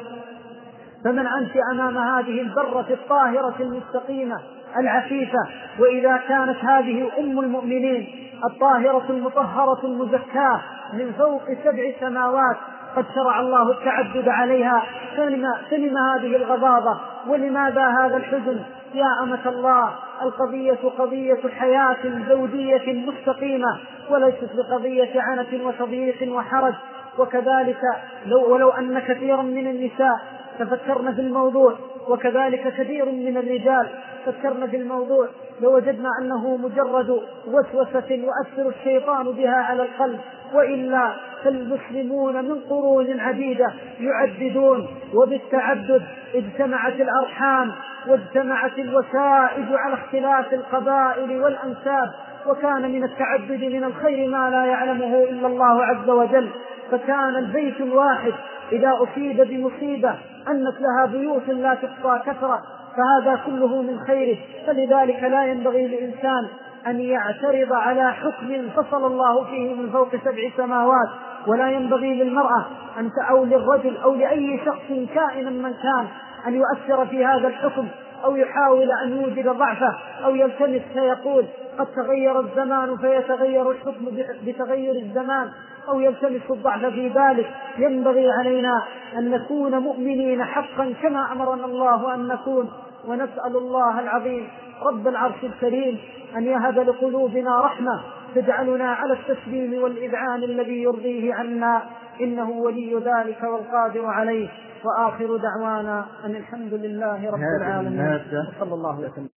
فمن أنت أمام هذه البرة الطاهرة المستقيمة العفيفة؟ وإذا كانت هذه أم المؤمنين الطاهرة المطهرة المزكاة من فوق سبع سماوات قد شرع الله التعدد عليها فلم هذه الغضاضة ولماذا هذا الحزن؟ يا أمة الله القضية قضية حياة زوجية مستقيمة وليست بقضية عنة وتضييق وحرج. وكذلك لو ولو أن كثيرا من النساء تفكرنا في الموضوع وكذلك كثير من الرجال فكرنا في الموضوع لوجدنا أنه مجرد وسوسة يؤثر الشيطان بها على القلب، وإلا فالمسلمون من قرون عديدة يعددون وبالتعدد اجتمعت الأرحام واجتمعت الوسائد على اختلاف القبائل والأنساب، وكان من التعدد من الخير ما لا يعلمه إلا الله عز وجل. فكان البيت الواحد إذا أصيب بمصيبة أنت لها بيوت لا تحصى كثرة، فهذا كله من خيره. فلذلك لا ينبغي للإنسان أن يعترض على حكم فصل الله فيه من فوق سبع سماوات، ولا ينبغي للمرأة أن أو للرجل أو لأي شخص كائنا من كان أن يؤثر في هذا الحكم أو يحاول أن يوجد ضعفه أو يلتمس فيقول قد تغير الزمان فيتغير الحكم بتغير الزمان أو يلتمس الضعف في ذلك. ينبغي علينا أن نكون مؤمنين حقا كما أمرنا الله أن نكون، ونسأل الله العظيم رب العرش الكريم أن يهب لقلوبنا رحمة تجعلنا على التسليم والإذعان الذي يرضيه عنا، إنه ولي ذلك والقادر عليه. وآخر دعوانا أن الحمد لله رب العالمين، صلى الله عليه وسلم.